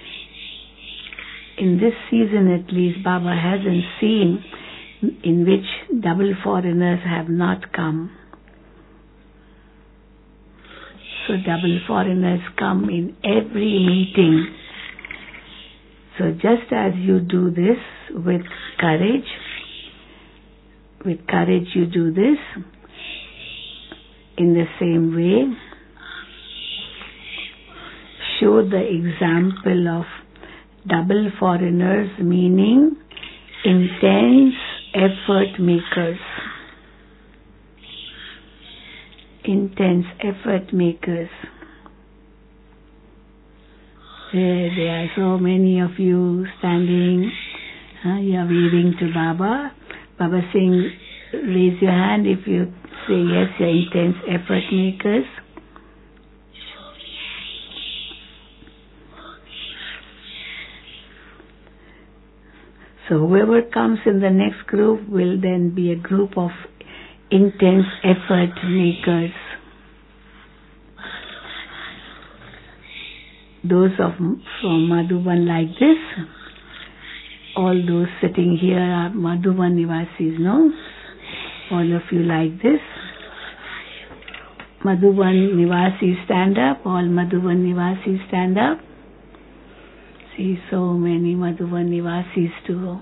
in this season, at least Baba hasn't seen, in which double foreigners have not come. So double foreigners come in every meeting. So just as you do this with courage you do this, in the same way, show the example of double foreigners, meaning intense effort makers. Intense effort makers. There are so many of you standing. You are waving to Baba. Baba saying, raise your hand if you say yes, you are intense effort makers. So whoever comes in the next group will then be a group of intense effort makers. Those from Madhuban like this, all those sitting here are Madhuban Nivasis, no? All of you like this. Madhuban Nivasis stand up, all Madhuban Nivasis stand up. See so many Madhuban Nivasis too.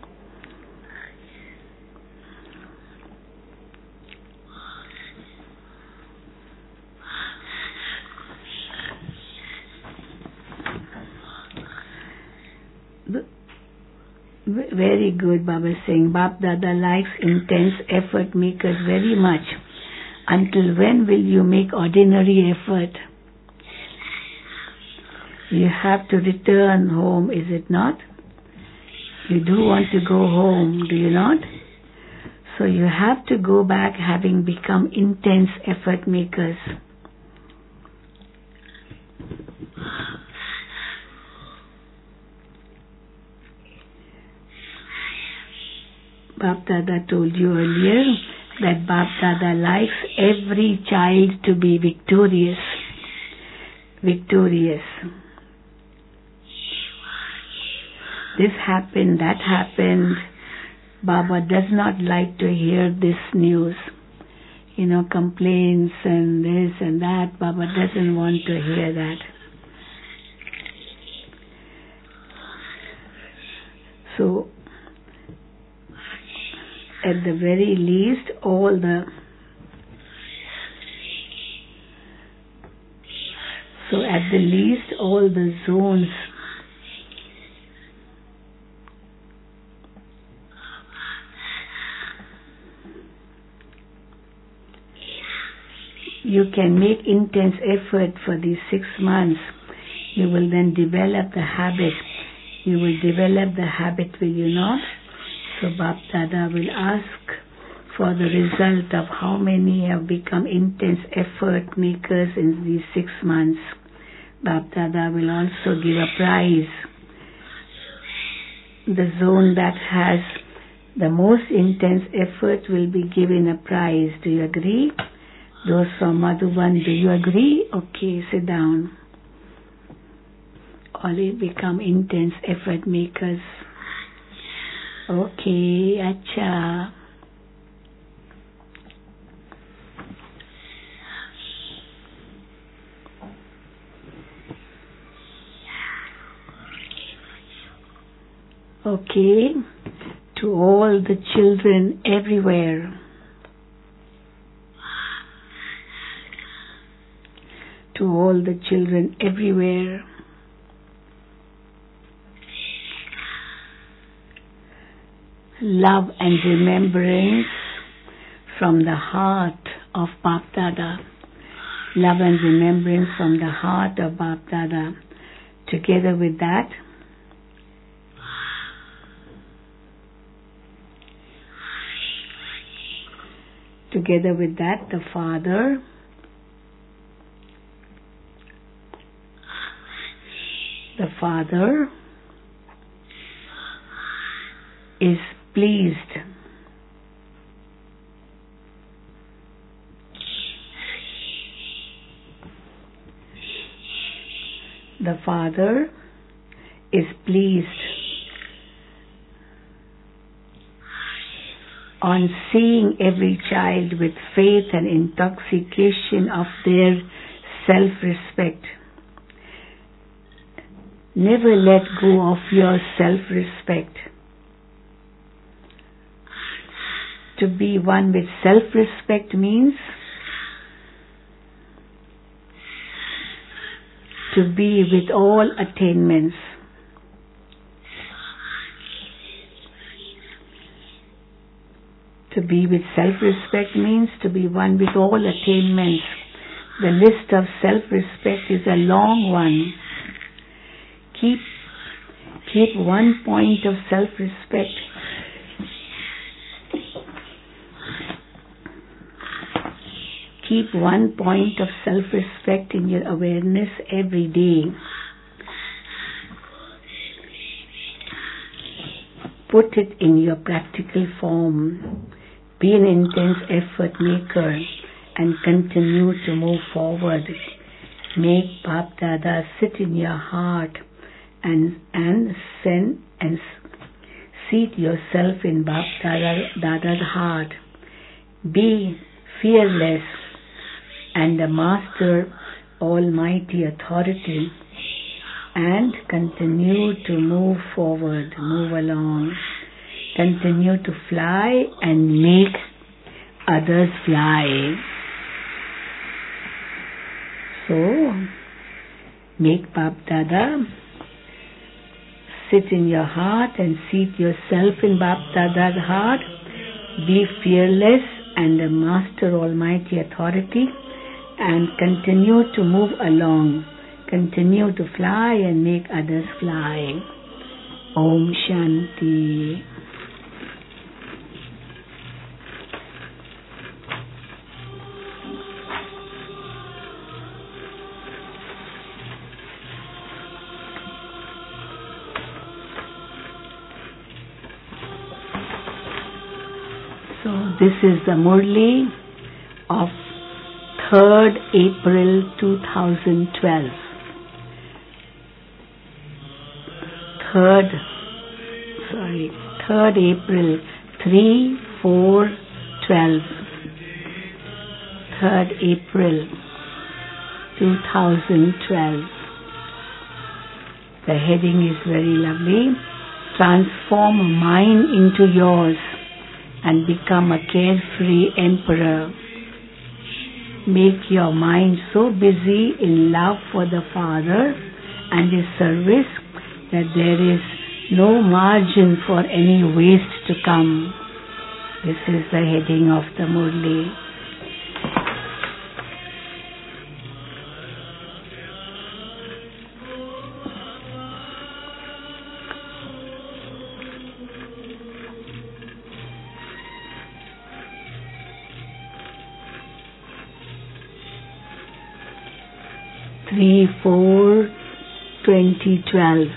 Very good, Baba is saying. Bap Dada likes intense effort makers very much. Until when will you make ordinary effort? You have to return home, is it not? You do want to go home, do you not? So you have to go back having become intense effort makers. Bap Dada told you earlier that Bap Dada likes every child to be victorious. Victorious. This happened, that happened. Baba does not like to hear this news. Complaints and this and that. Baba doesn't want to hear that. So, at the very least all the zones you can make intense effort for these 6 months. You will then develop the habit. You will develop the habit, will you not? So Bap Dada will ask for the result of how many have become intense effort makers in these 6 months. Bap Dada will also give a prize. The zone that has the most intense effort will be given a prize. Do you agree? Those from Madhuban, do you agree? Okay, sit down. All become intense effort makers. Okay, acha. Okay, to all the children everywhere. To all the children everywhere. Love and remembrance from the heart of Bap Dada. Love and remembrance from the heart of Bap Dada. Together with that, the Father is pleased. The Father is pleased on seeing every child with faith and intoxication of their self-respect. Never let go of your self-respect. To be one with self-respect means to be with all attainments. To be with self-respect means to be one with all attainments. The list of self-respect is a long one. Keep one point of self-respect. Keep one point of self-respect in your awareness every day. Put it in your practical form. Be an intense effort maker and continue to move forward. Make Bap Dada sit in your heart and seat yourself in Bap Dada's heart. Be fearless and the Master Almighty Authority, and continue to move forward, move along. Continue to fly and make others fly. So, make Bap Dada sit in your heart and seat yourself in Bap Dada's heart. Be fearless and the Master Almighty Authority, and continue to move along. Continue to fly and make others fly. Om Shanti. So this is the Murli of 3rd April 2012. 3rd April 3/4/12. 3rd April 2012. The heading is very lovely. Transform mine into yours and become a carefree emperor. Make your mind so busy in love for the Father and His service that there is no margin for any waste to come. This is the heading of the Murli. Three, 4, 2012.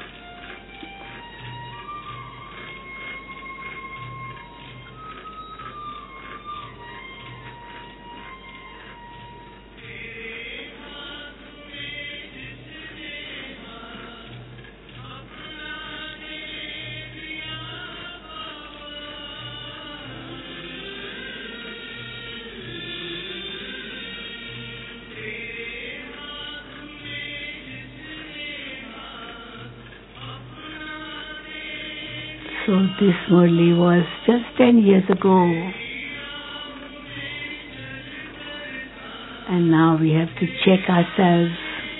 So this Murli was just 10 years ago. And now we have to check ourselves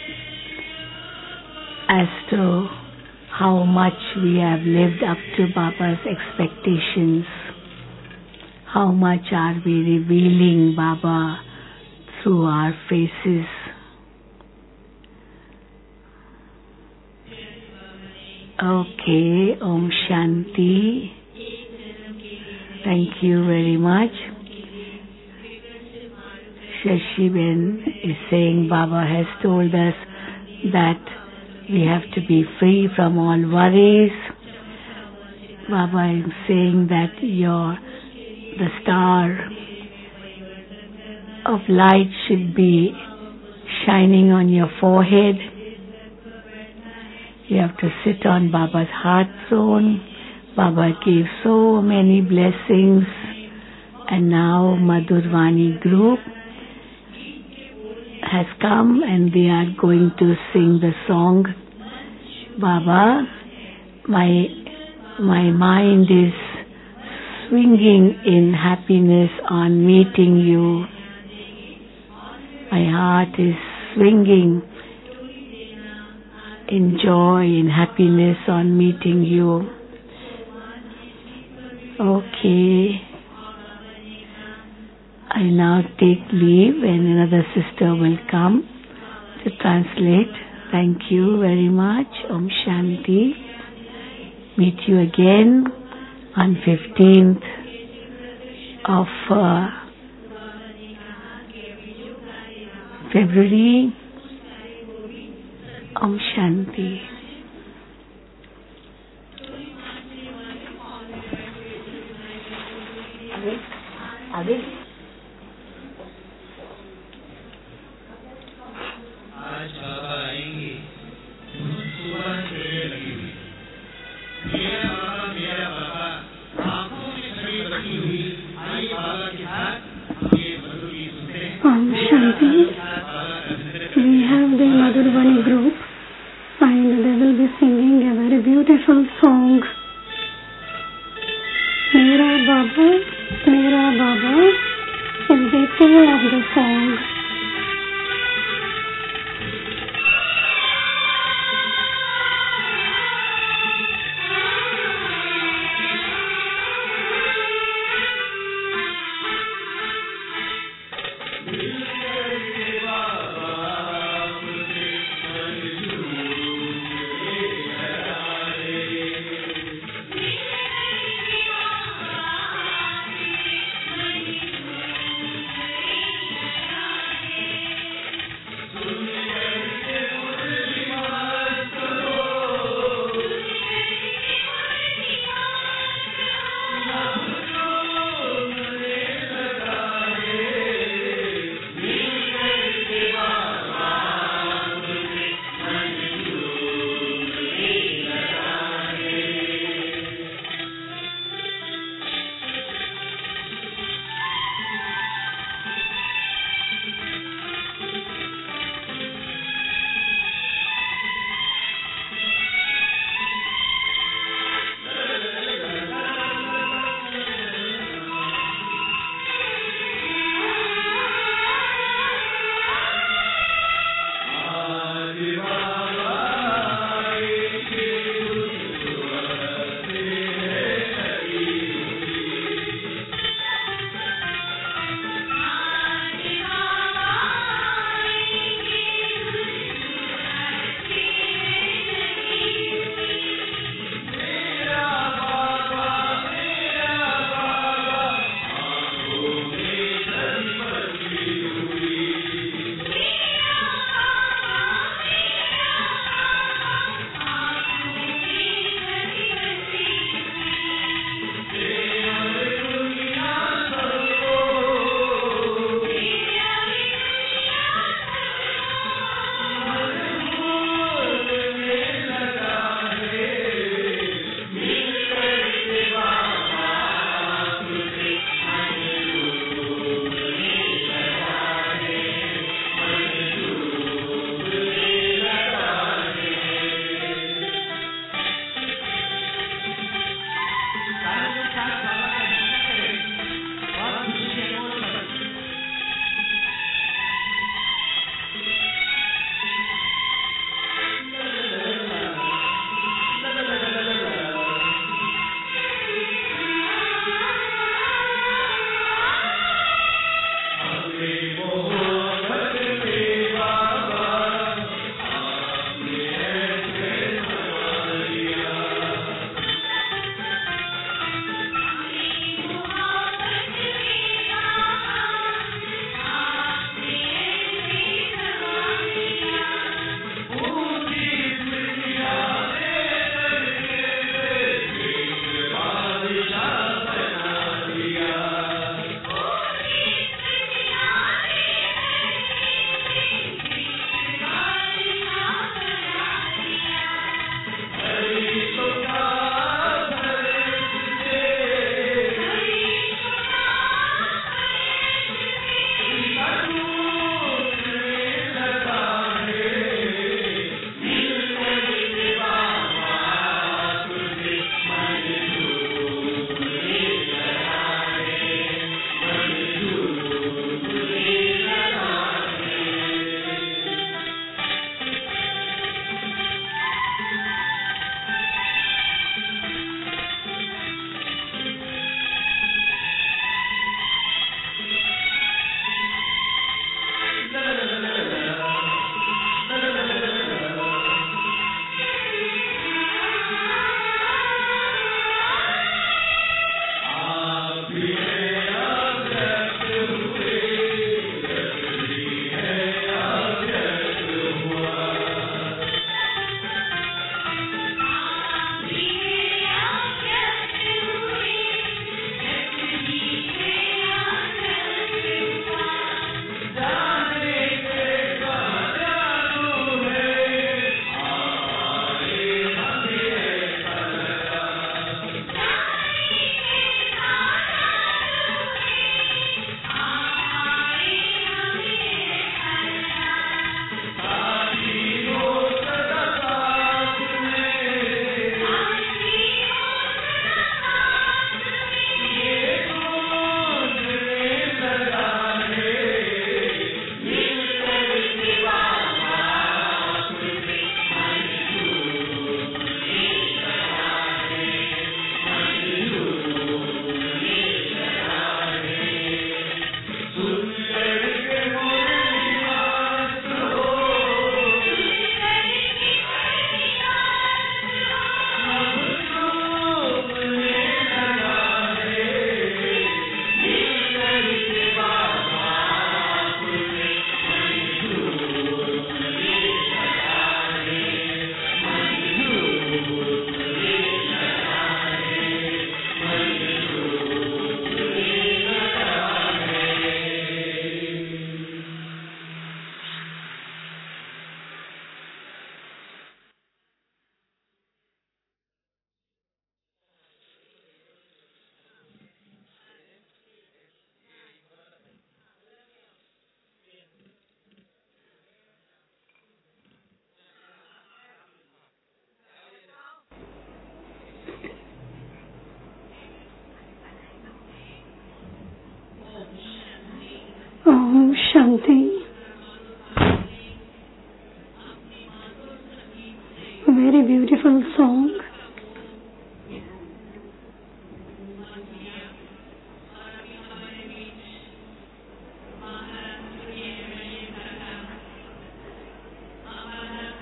as to how much we have lived up to Baba's expectations. How much are we revealing Baba through our faces. Okay, Om Shanti. Thank you very much. Shashiben is saying Baba has told us that we have to be free from all worries. Baba is saying that the star of light should be shining on your forehead. You have to sit on Baba's heart zone. Baba gave so many blessings. And now Madhurvani group has come and they are going to sing the song. Baba, my mind is swinging in happiness on meeting you. My heart is swinging in joy, in happiness on meeting you. Okay. I now take leave and another sister will come to translate. Thank you very much. Om Shanti. Meet you again on 15th of February. Om Shanti. आगे आज बाबा आएंगे सुबह से लगी हुई मेरा बाबा आंखों में छड़ी रखी हुई आई बाबा के साथ ये मधुर गीत सुनते हैं। Om Shanti. We have the Madhurvani group and they will be singing a very beautiful song. Mera Baba is the theme of the song.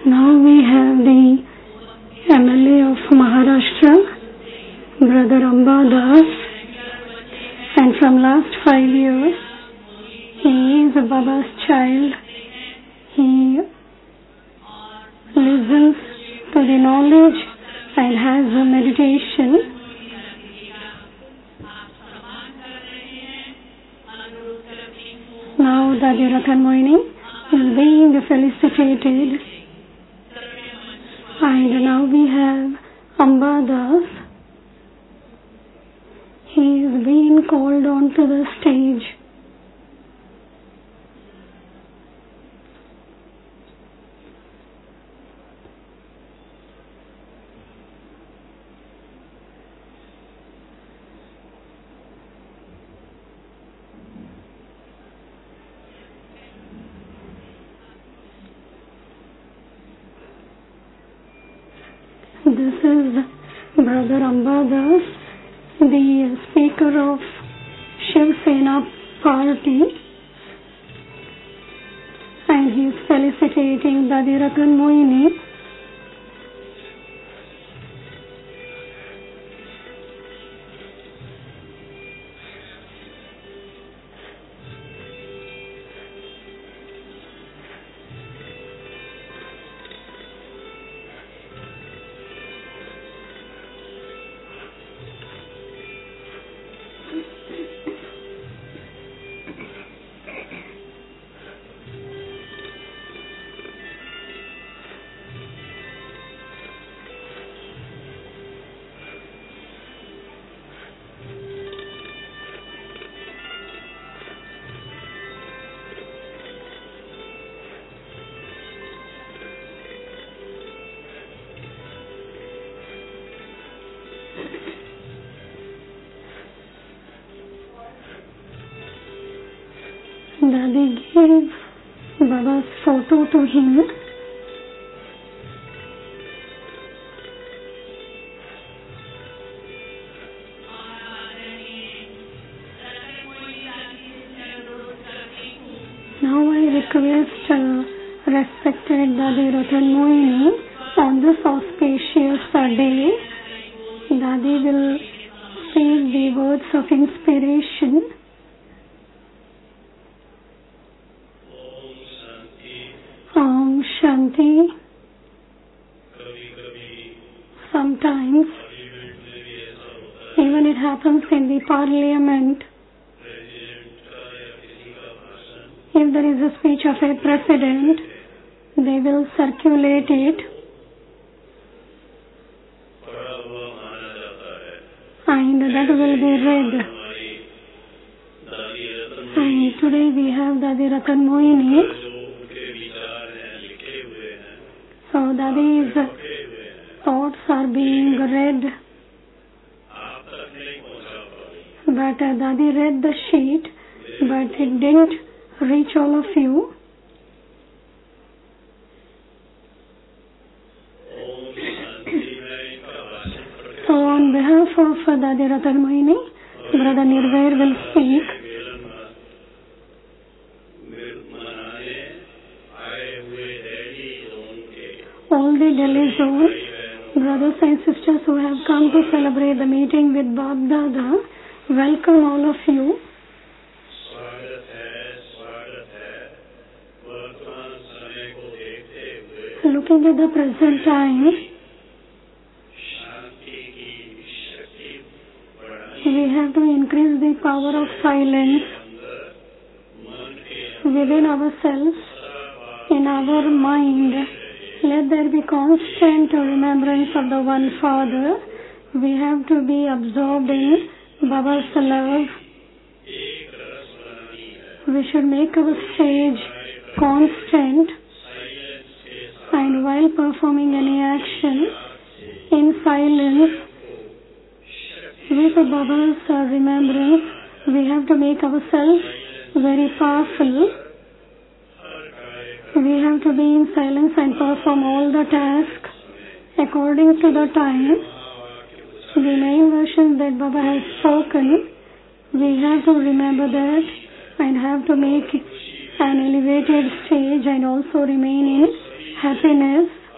Now we have the MLA of Maharashtra, Brother Amba Das, and from last 5 years he is Baba's child. He listens to the knowledge and has a meditation. Now Dadi Ratan Moini is being felicitated. And now we have Amba Das. He is being called onto the stage. This is Brother Amba Das, the Speaker of Shiv Sena Party, and he is felicitating Dadi Ratan Moini. Dadi gave Baba's photo to him. Now I request respected Dadi Ratan Moini on this auspicious day. Dadi will speak the words of inspiration. Om Shanti. Sometimes even it happens in the parliament. If there is a speech of a president, they will circulate it. And that will be read. And today we have Dadi Ratan Moini. So Dadi's thoughts are being read. But Dadi read the sheet, but it didn't reach all of you. So on behalf of Dadi Ratan Moini, Brother Nirvair will speak. All the Delhi zone brothers and sisters who have come to celebrate the meeting with Bab Dada, welcome all of you. Looking at the present time, we have to increase the power of silence within ourselves, in our mind. Let there be constant remembrance of the One Father. We have to be absorbed in Baba's love. We should make our stage constant, and while performing any action in silence with Baba's remembrance, we have to make ourselves very powerful. We have to be in silence and perform all the tasks according to the time. The main version that Baba has spoken, we have to remember that and have to make an elevated stage and also remain in happiness.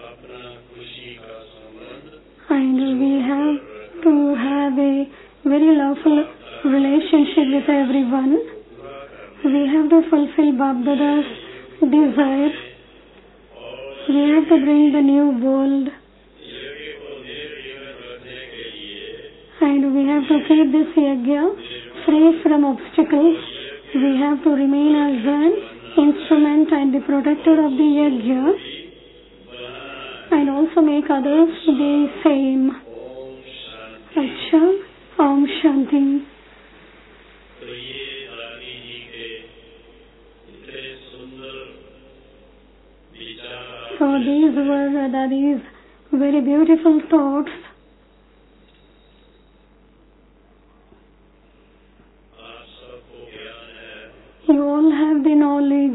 and we have to have a very lawful relationship with everyone. We have to fulfill Bapdada's desire. We have to bring the new world, and we have to keep this yajna free from obstacles. We have to remain as an instrument and the protector of the yajna, and also make others the same. Acha, Om Shanti. So these were Dadi's very beautiful thoughts. You all have the knowledge.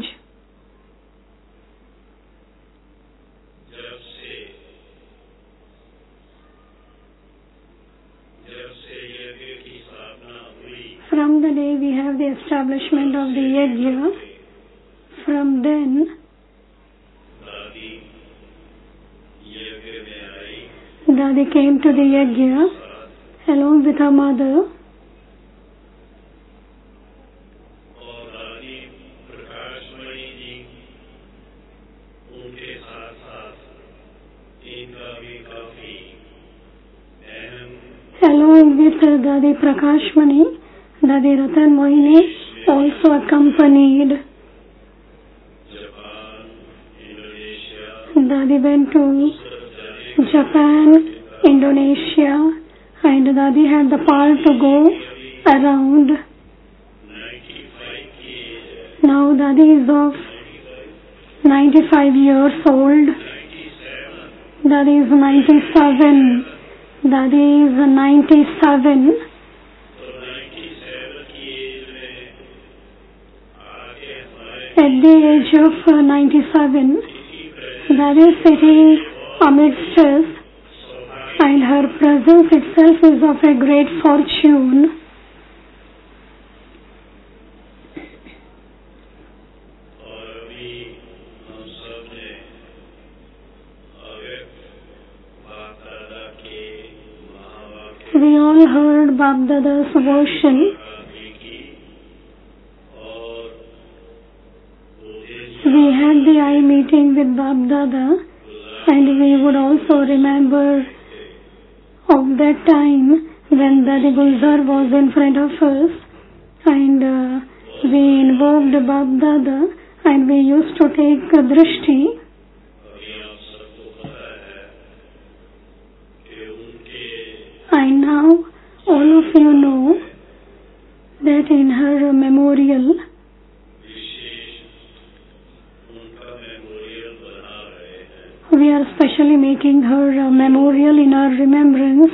From the day we have the establishment of the yajna, from then Dadi came to the yajna along with her mother. Along with Dadi Prakashmani, Dadi Ratan Mohini also accompanied. Dadi went to Japan, Indonesia, and Dadi had the power to go around. Now Dadi is of 95 years old. Dadi is 97. Dadi is 97. At the age of 97, Dadi is sitting amidst us, and her presence itself is of a great fortune. We all heard Bapdada's version. We had the eye meeting with Bapdada, and we would also remember of that time when Dadi Gulzar was in front of us, and we invoked Bapdada, and we used to take Drishti. And now all of you know that in her memorial, we are specially making her memorial in our remembrance.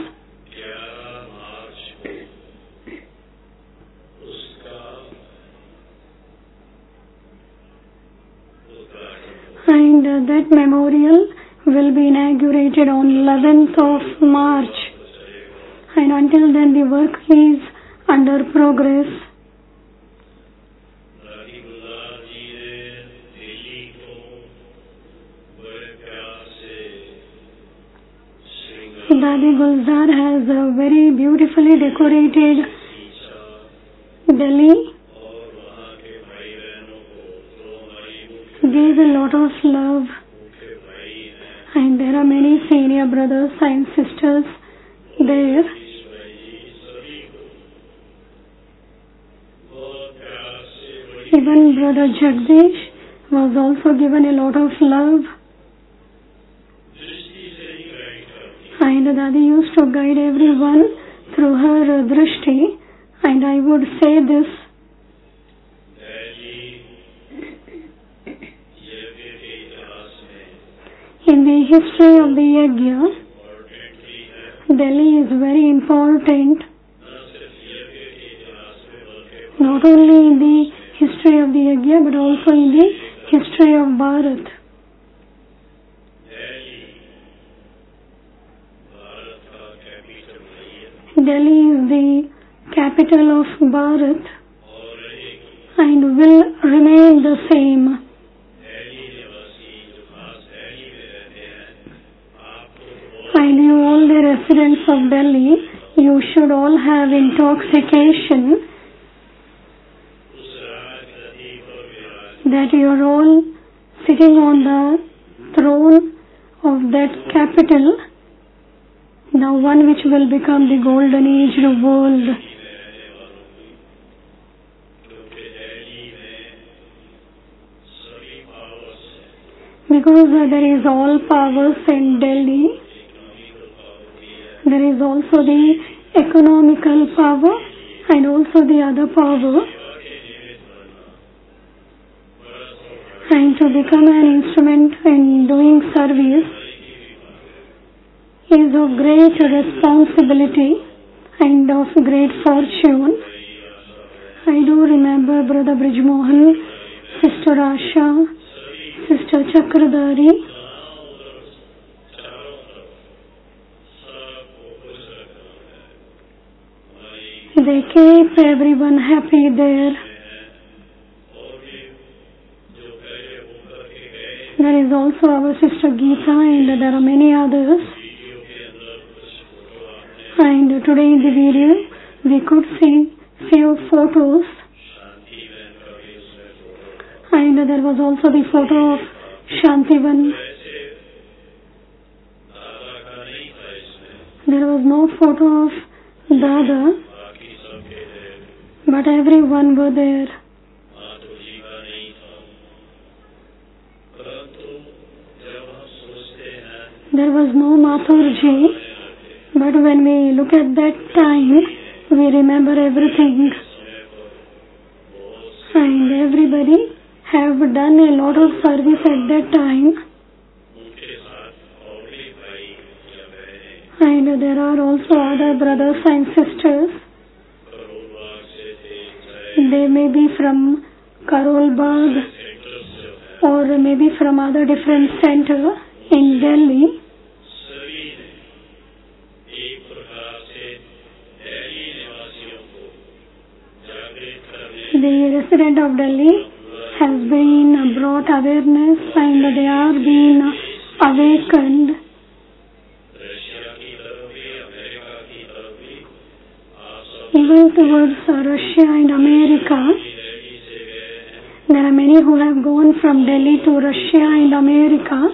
And that memorial will be inaugurated on 11th of March. And until then the work is under progress. Dadi Gulzar has very beautifully decorated Delhi. Gave a lot of love, and there are many senior brothers and sisters there. Even Brother Jagdish was also given a lot of love. And Dadi used to guide everyone through her drishti, and I would say this. In the history of the yajna, Delhi is very important. Not only in the history of the yajna, but also in the history of Bharat. Delhi is the capital of Bharat and will remain the same. And you all the residents of Delhi, you should all have intoxication that you are all sitting on the throne of that capital, the one which will become the golden aged world. Because there is all powers in Delhi, there is also the economical power and also the other power. And to become an instrument in doing service is of great responsibility and of great fortune. I do remember Brother Brijmohan, Sister Asha, Sister Chakradhari. They keep everyone happy there. There is also our Sister Geeta and there are many others. And today in the video we could see few photos. And there was also the photo of Shantivan. There was no photo of Dada, but everyone were there. There was no Mathurji, but when we look at that time, we remember everything. And everybody have done a lot of service at that time. And there are also other brothers and sisters. They may be from Karol Bagh or maybe from other different centers in Delhi. The resident of Delhi has been brought awareness and they are being awakened. Even towards Russia and America, there are many who have gone from Delhi to Russia and America.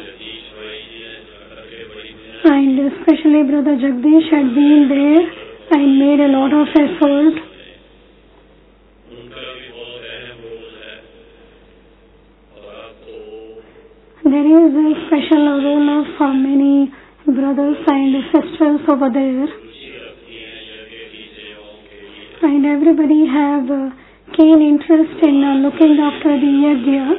And especially Brother Jagdish had been there and made a lot of effort. There is a special role of many brothers and sisters over there. And everybody have keen interest in looking after the yajna.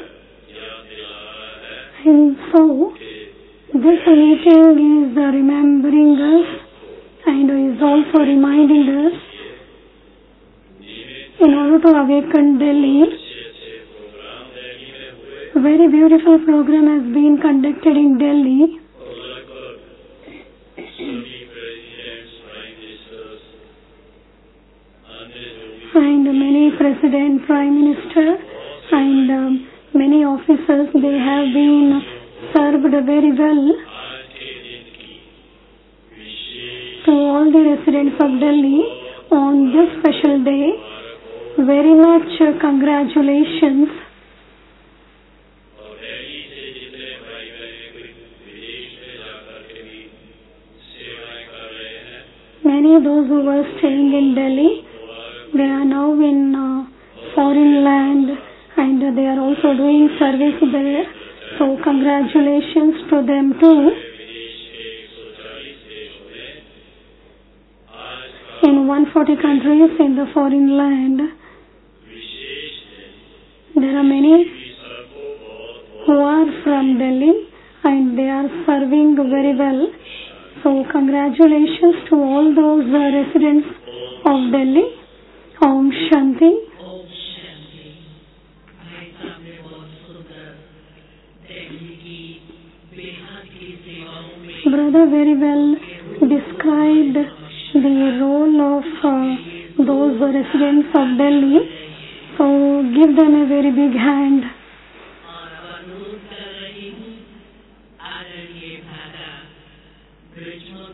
And so, this meeting is remembering us and is also reminding us in order to awaken Delhi. A very beautiful program has been conducted in Delhi. And many president, prime minister and many officers, they have been served very well. To all the residents of Delhi on this special day, very much congratulations. Many of those who were staying in Delhi, they are now in foreign land and they are also doing service there. So congratulations to them too. In 140 countries in the foreign land, there are many who are from Delhi and they are serving very well. So congratulations to all those residents of Delhi. Om Shanti. Om Shanti. भाई साहब ने बहुत सुंदर दिल्ली की बेहद की सेवाओं में Brother very well described the role of those residents of Delhi. So give them a very big hand. और अनुरोध कर रही हूँ आदरणीय भागा Brijmohan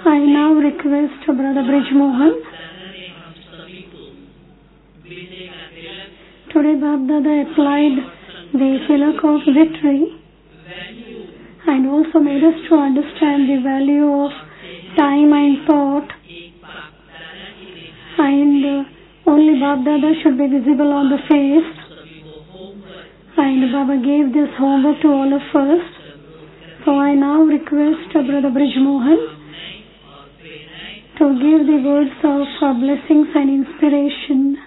I now request Brother Brij Mohan. दादा ने हम सभी को विजय का तिलक Today Bab Dada applied the tilak of victory value and also made us to understand the value of time and thought, एक बाप दादा की रेखा and only Bab Dada should be visible on the face. सभी को homework And Baba gave this homework to all of us. So I now request Brother Brij Mohan और प्रेरणाएं to give the words of blessings and inspiration.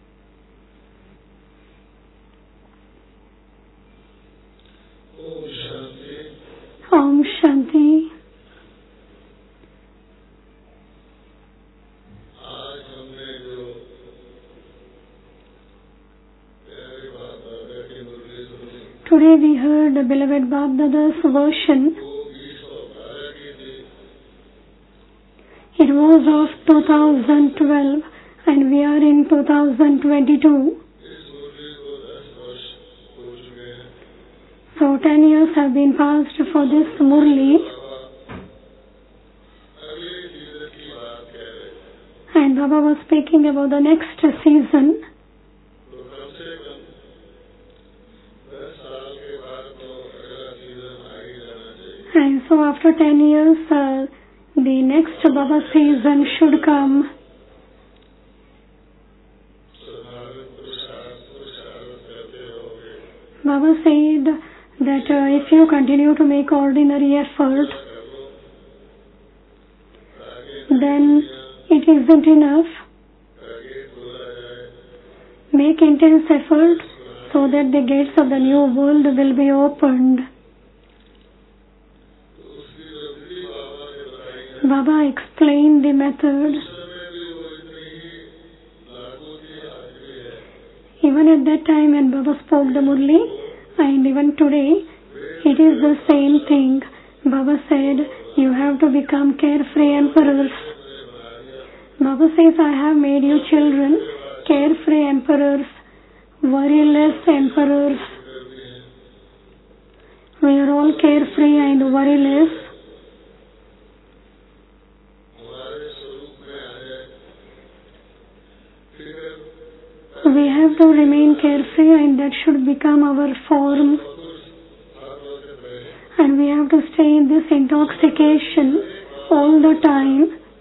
Om Shanti. Om Shanti. आज हमने जो प्यारे बाप दादा की मुरली सुनी Today we heard beloved Bab Dada's version. वो 2012 की थी। It was of 2012 and we are in 2022. इस मुरली को 10 वर्ष हो चुके हैं। So 10 years have been passed for this Murli, बाबा अगले सीजन की बात कह रहे थे। and Baba was speaking about the next season. तो कम से कम 10 साल के बाद तो अगला सीजन आ ही जाना चाहिए। And so after 10 years, the next Baba season should come. साधारण पुरुषार्थ करते रहोगे Baba said that if you continue to make ordinary effort, then it isn't enough. आगे बोला जाए Make intense effort so that the gates of the new world will be opened. तो उसकी जो विधि बाबा ने बताई है Baba explained the method. उस समय भी वो इतनी ही लागू थी आज भी है। Even at that time when Baba spoke the Murli, and even today, it is the same thing. Baba said, you have to become carefree emperors. Baba says, I have made you children, carefree emperors, worryless emperors. We are all carefree and worryless. हमारे स्वरूप में आ जाए फिर We have to remain carefree and that should become our form. हाथों से पहले And we have to stay in this intoxication all the time.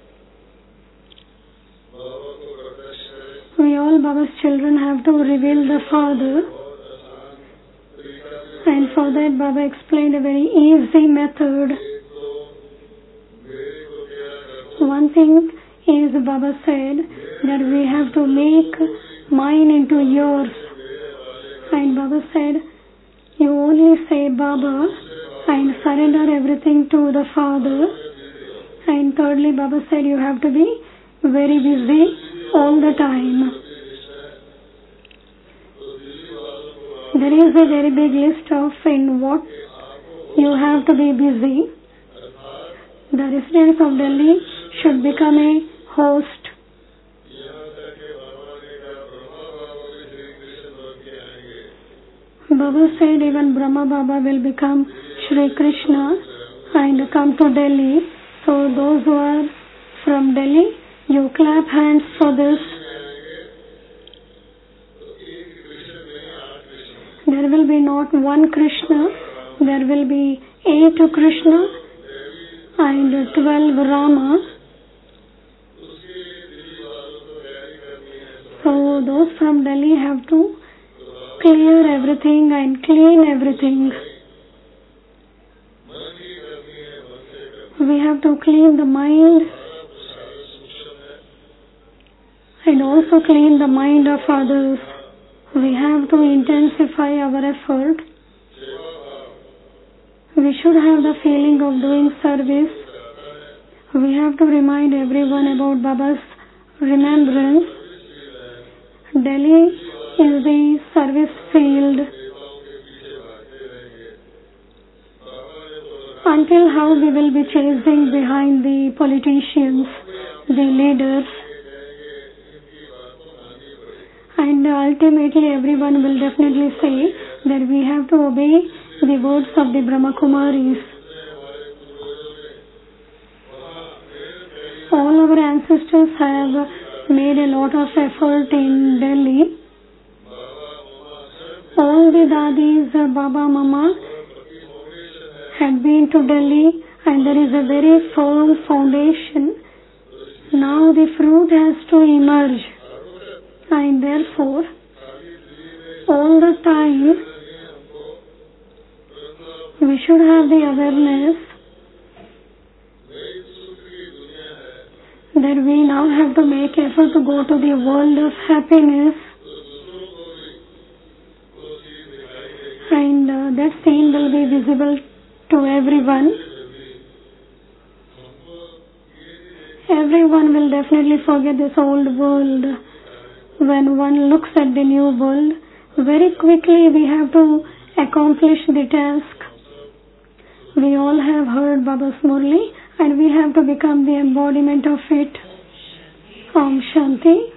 बाबा को प्रत्यक्ष करें। We all Baba's children have to reveal the Father. बहुत आसान तरीका भी And for that Baba explained a very easy method. एक तो मेरे को क्या कर One thing is Baba said that we have to make mine into yours. And Baba said, you only say Baba and surrender everything to the Father. And thirdly, Baba said you have to be very busy all the time. There is a very big list of in what you have to be busy. The residents of Delhi should become a host. यहाँ तक के बाबा ने कहा ब्रह्मा बाबा भी श्री कृष्ण बन के आएंगे। Baba said even Brahma Baba will become Shri Krishna and come to Delhi. So those who are from Delhi, you clap hands for this. There will be not one Krishna, there will be 8 Krishna and 12 Rama. So those from Delhi have to clear everything and clean everything. We have to clean the mind and also clean the mind of others. We have to intensify our effort. We should have the feeling of doing service. We have to remind everyone about Baba's remembrance. Delhi is the service field. Until how we will be chasing behind the politicians, the leaders, and ultimately everyone will definitely say that we have to obey the words of the Brahma Kumaris. parents have made a lot of effort in Delhi. All the dadis, Baba, Mama had been to Delhi, and there is a very firm foundation. Now the fruit has to emerge, and therefore all the time we should have the awareness that we now have to make effort to go to the world of happiness, and that scene will be visible to everyone. Everyone will definitely forget this old world when one looks at the new world. Very quickly we have to accomplish the task. We all have heard Baba's Murli, and we have to become the embodiment of it. Om Shanti.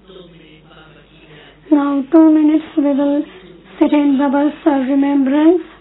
Now 2 minutes we will sit in Baba's remembrance.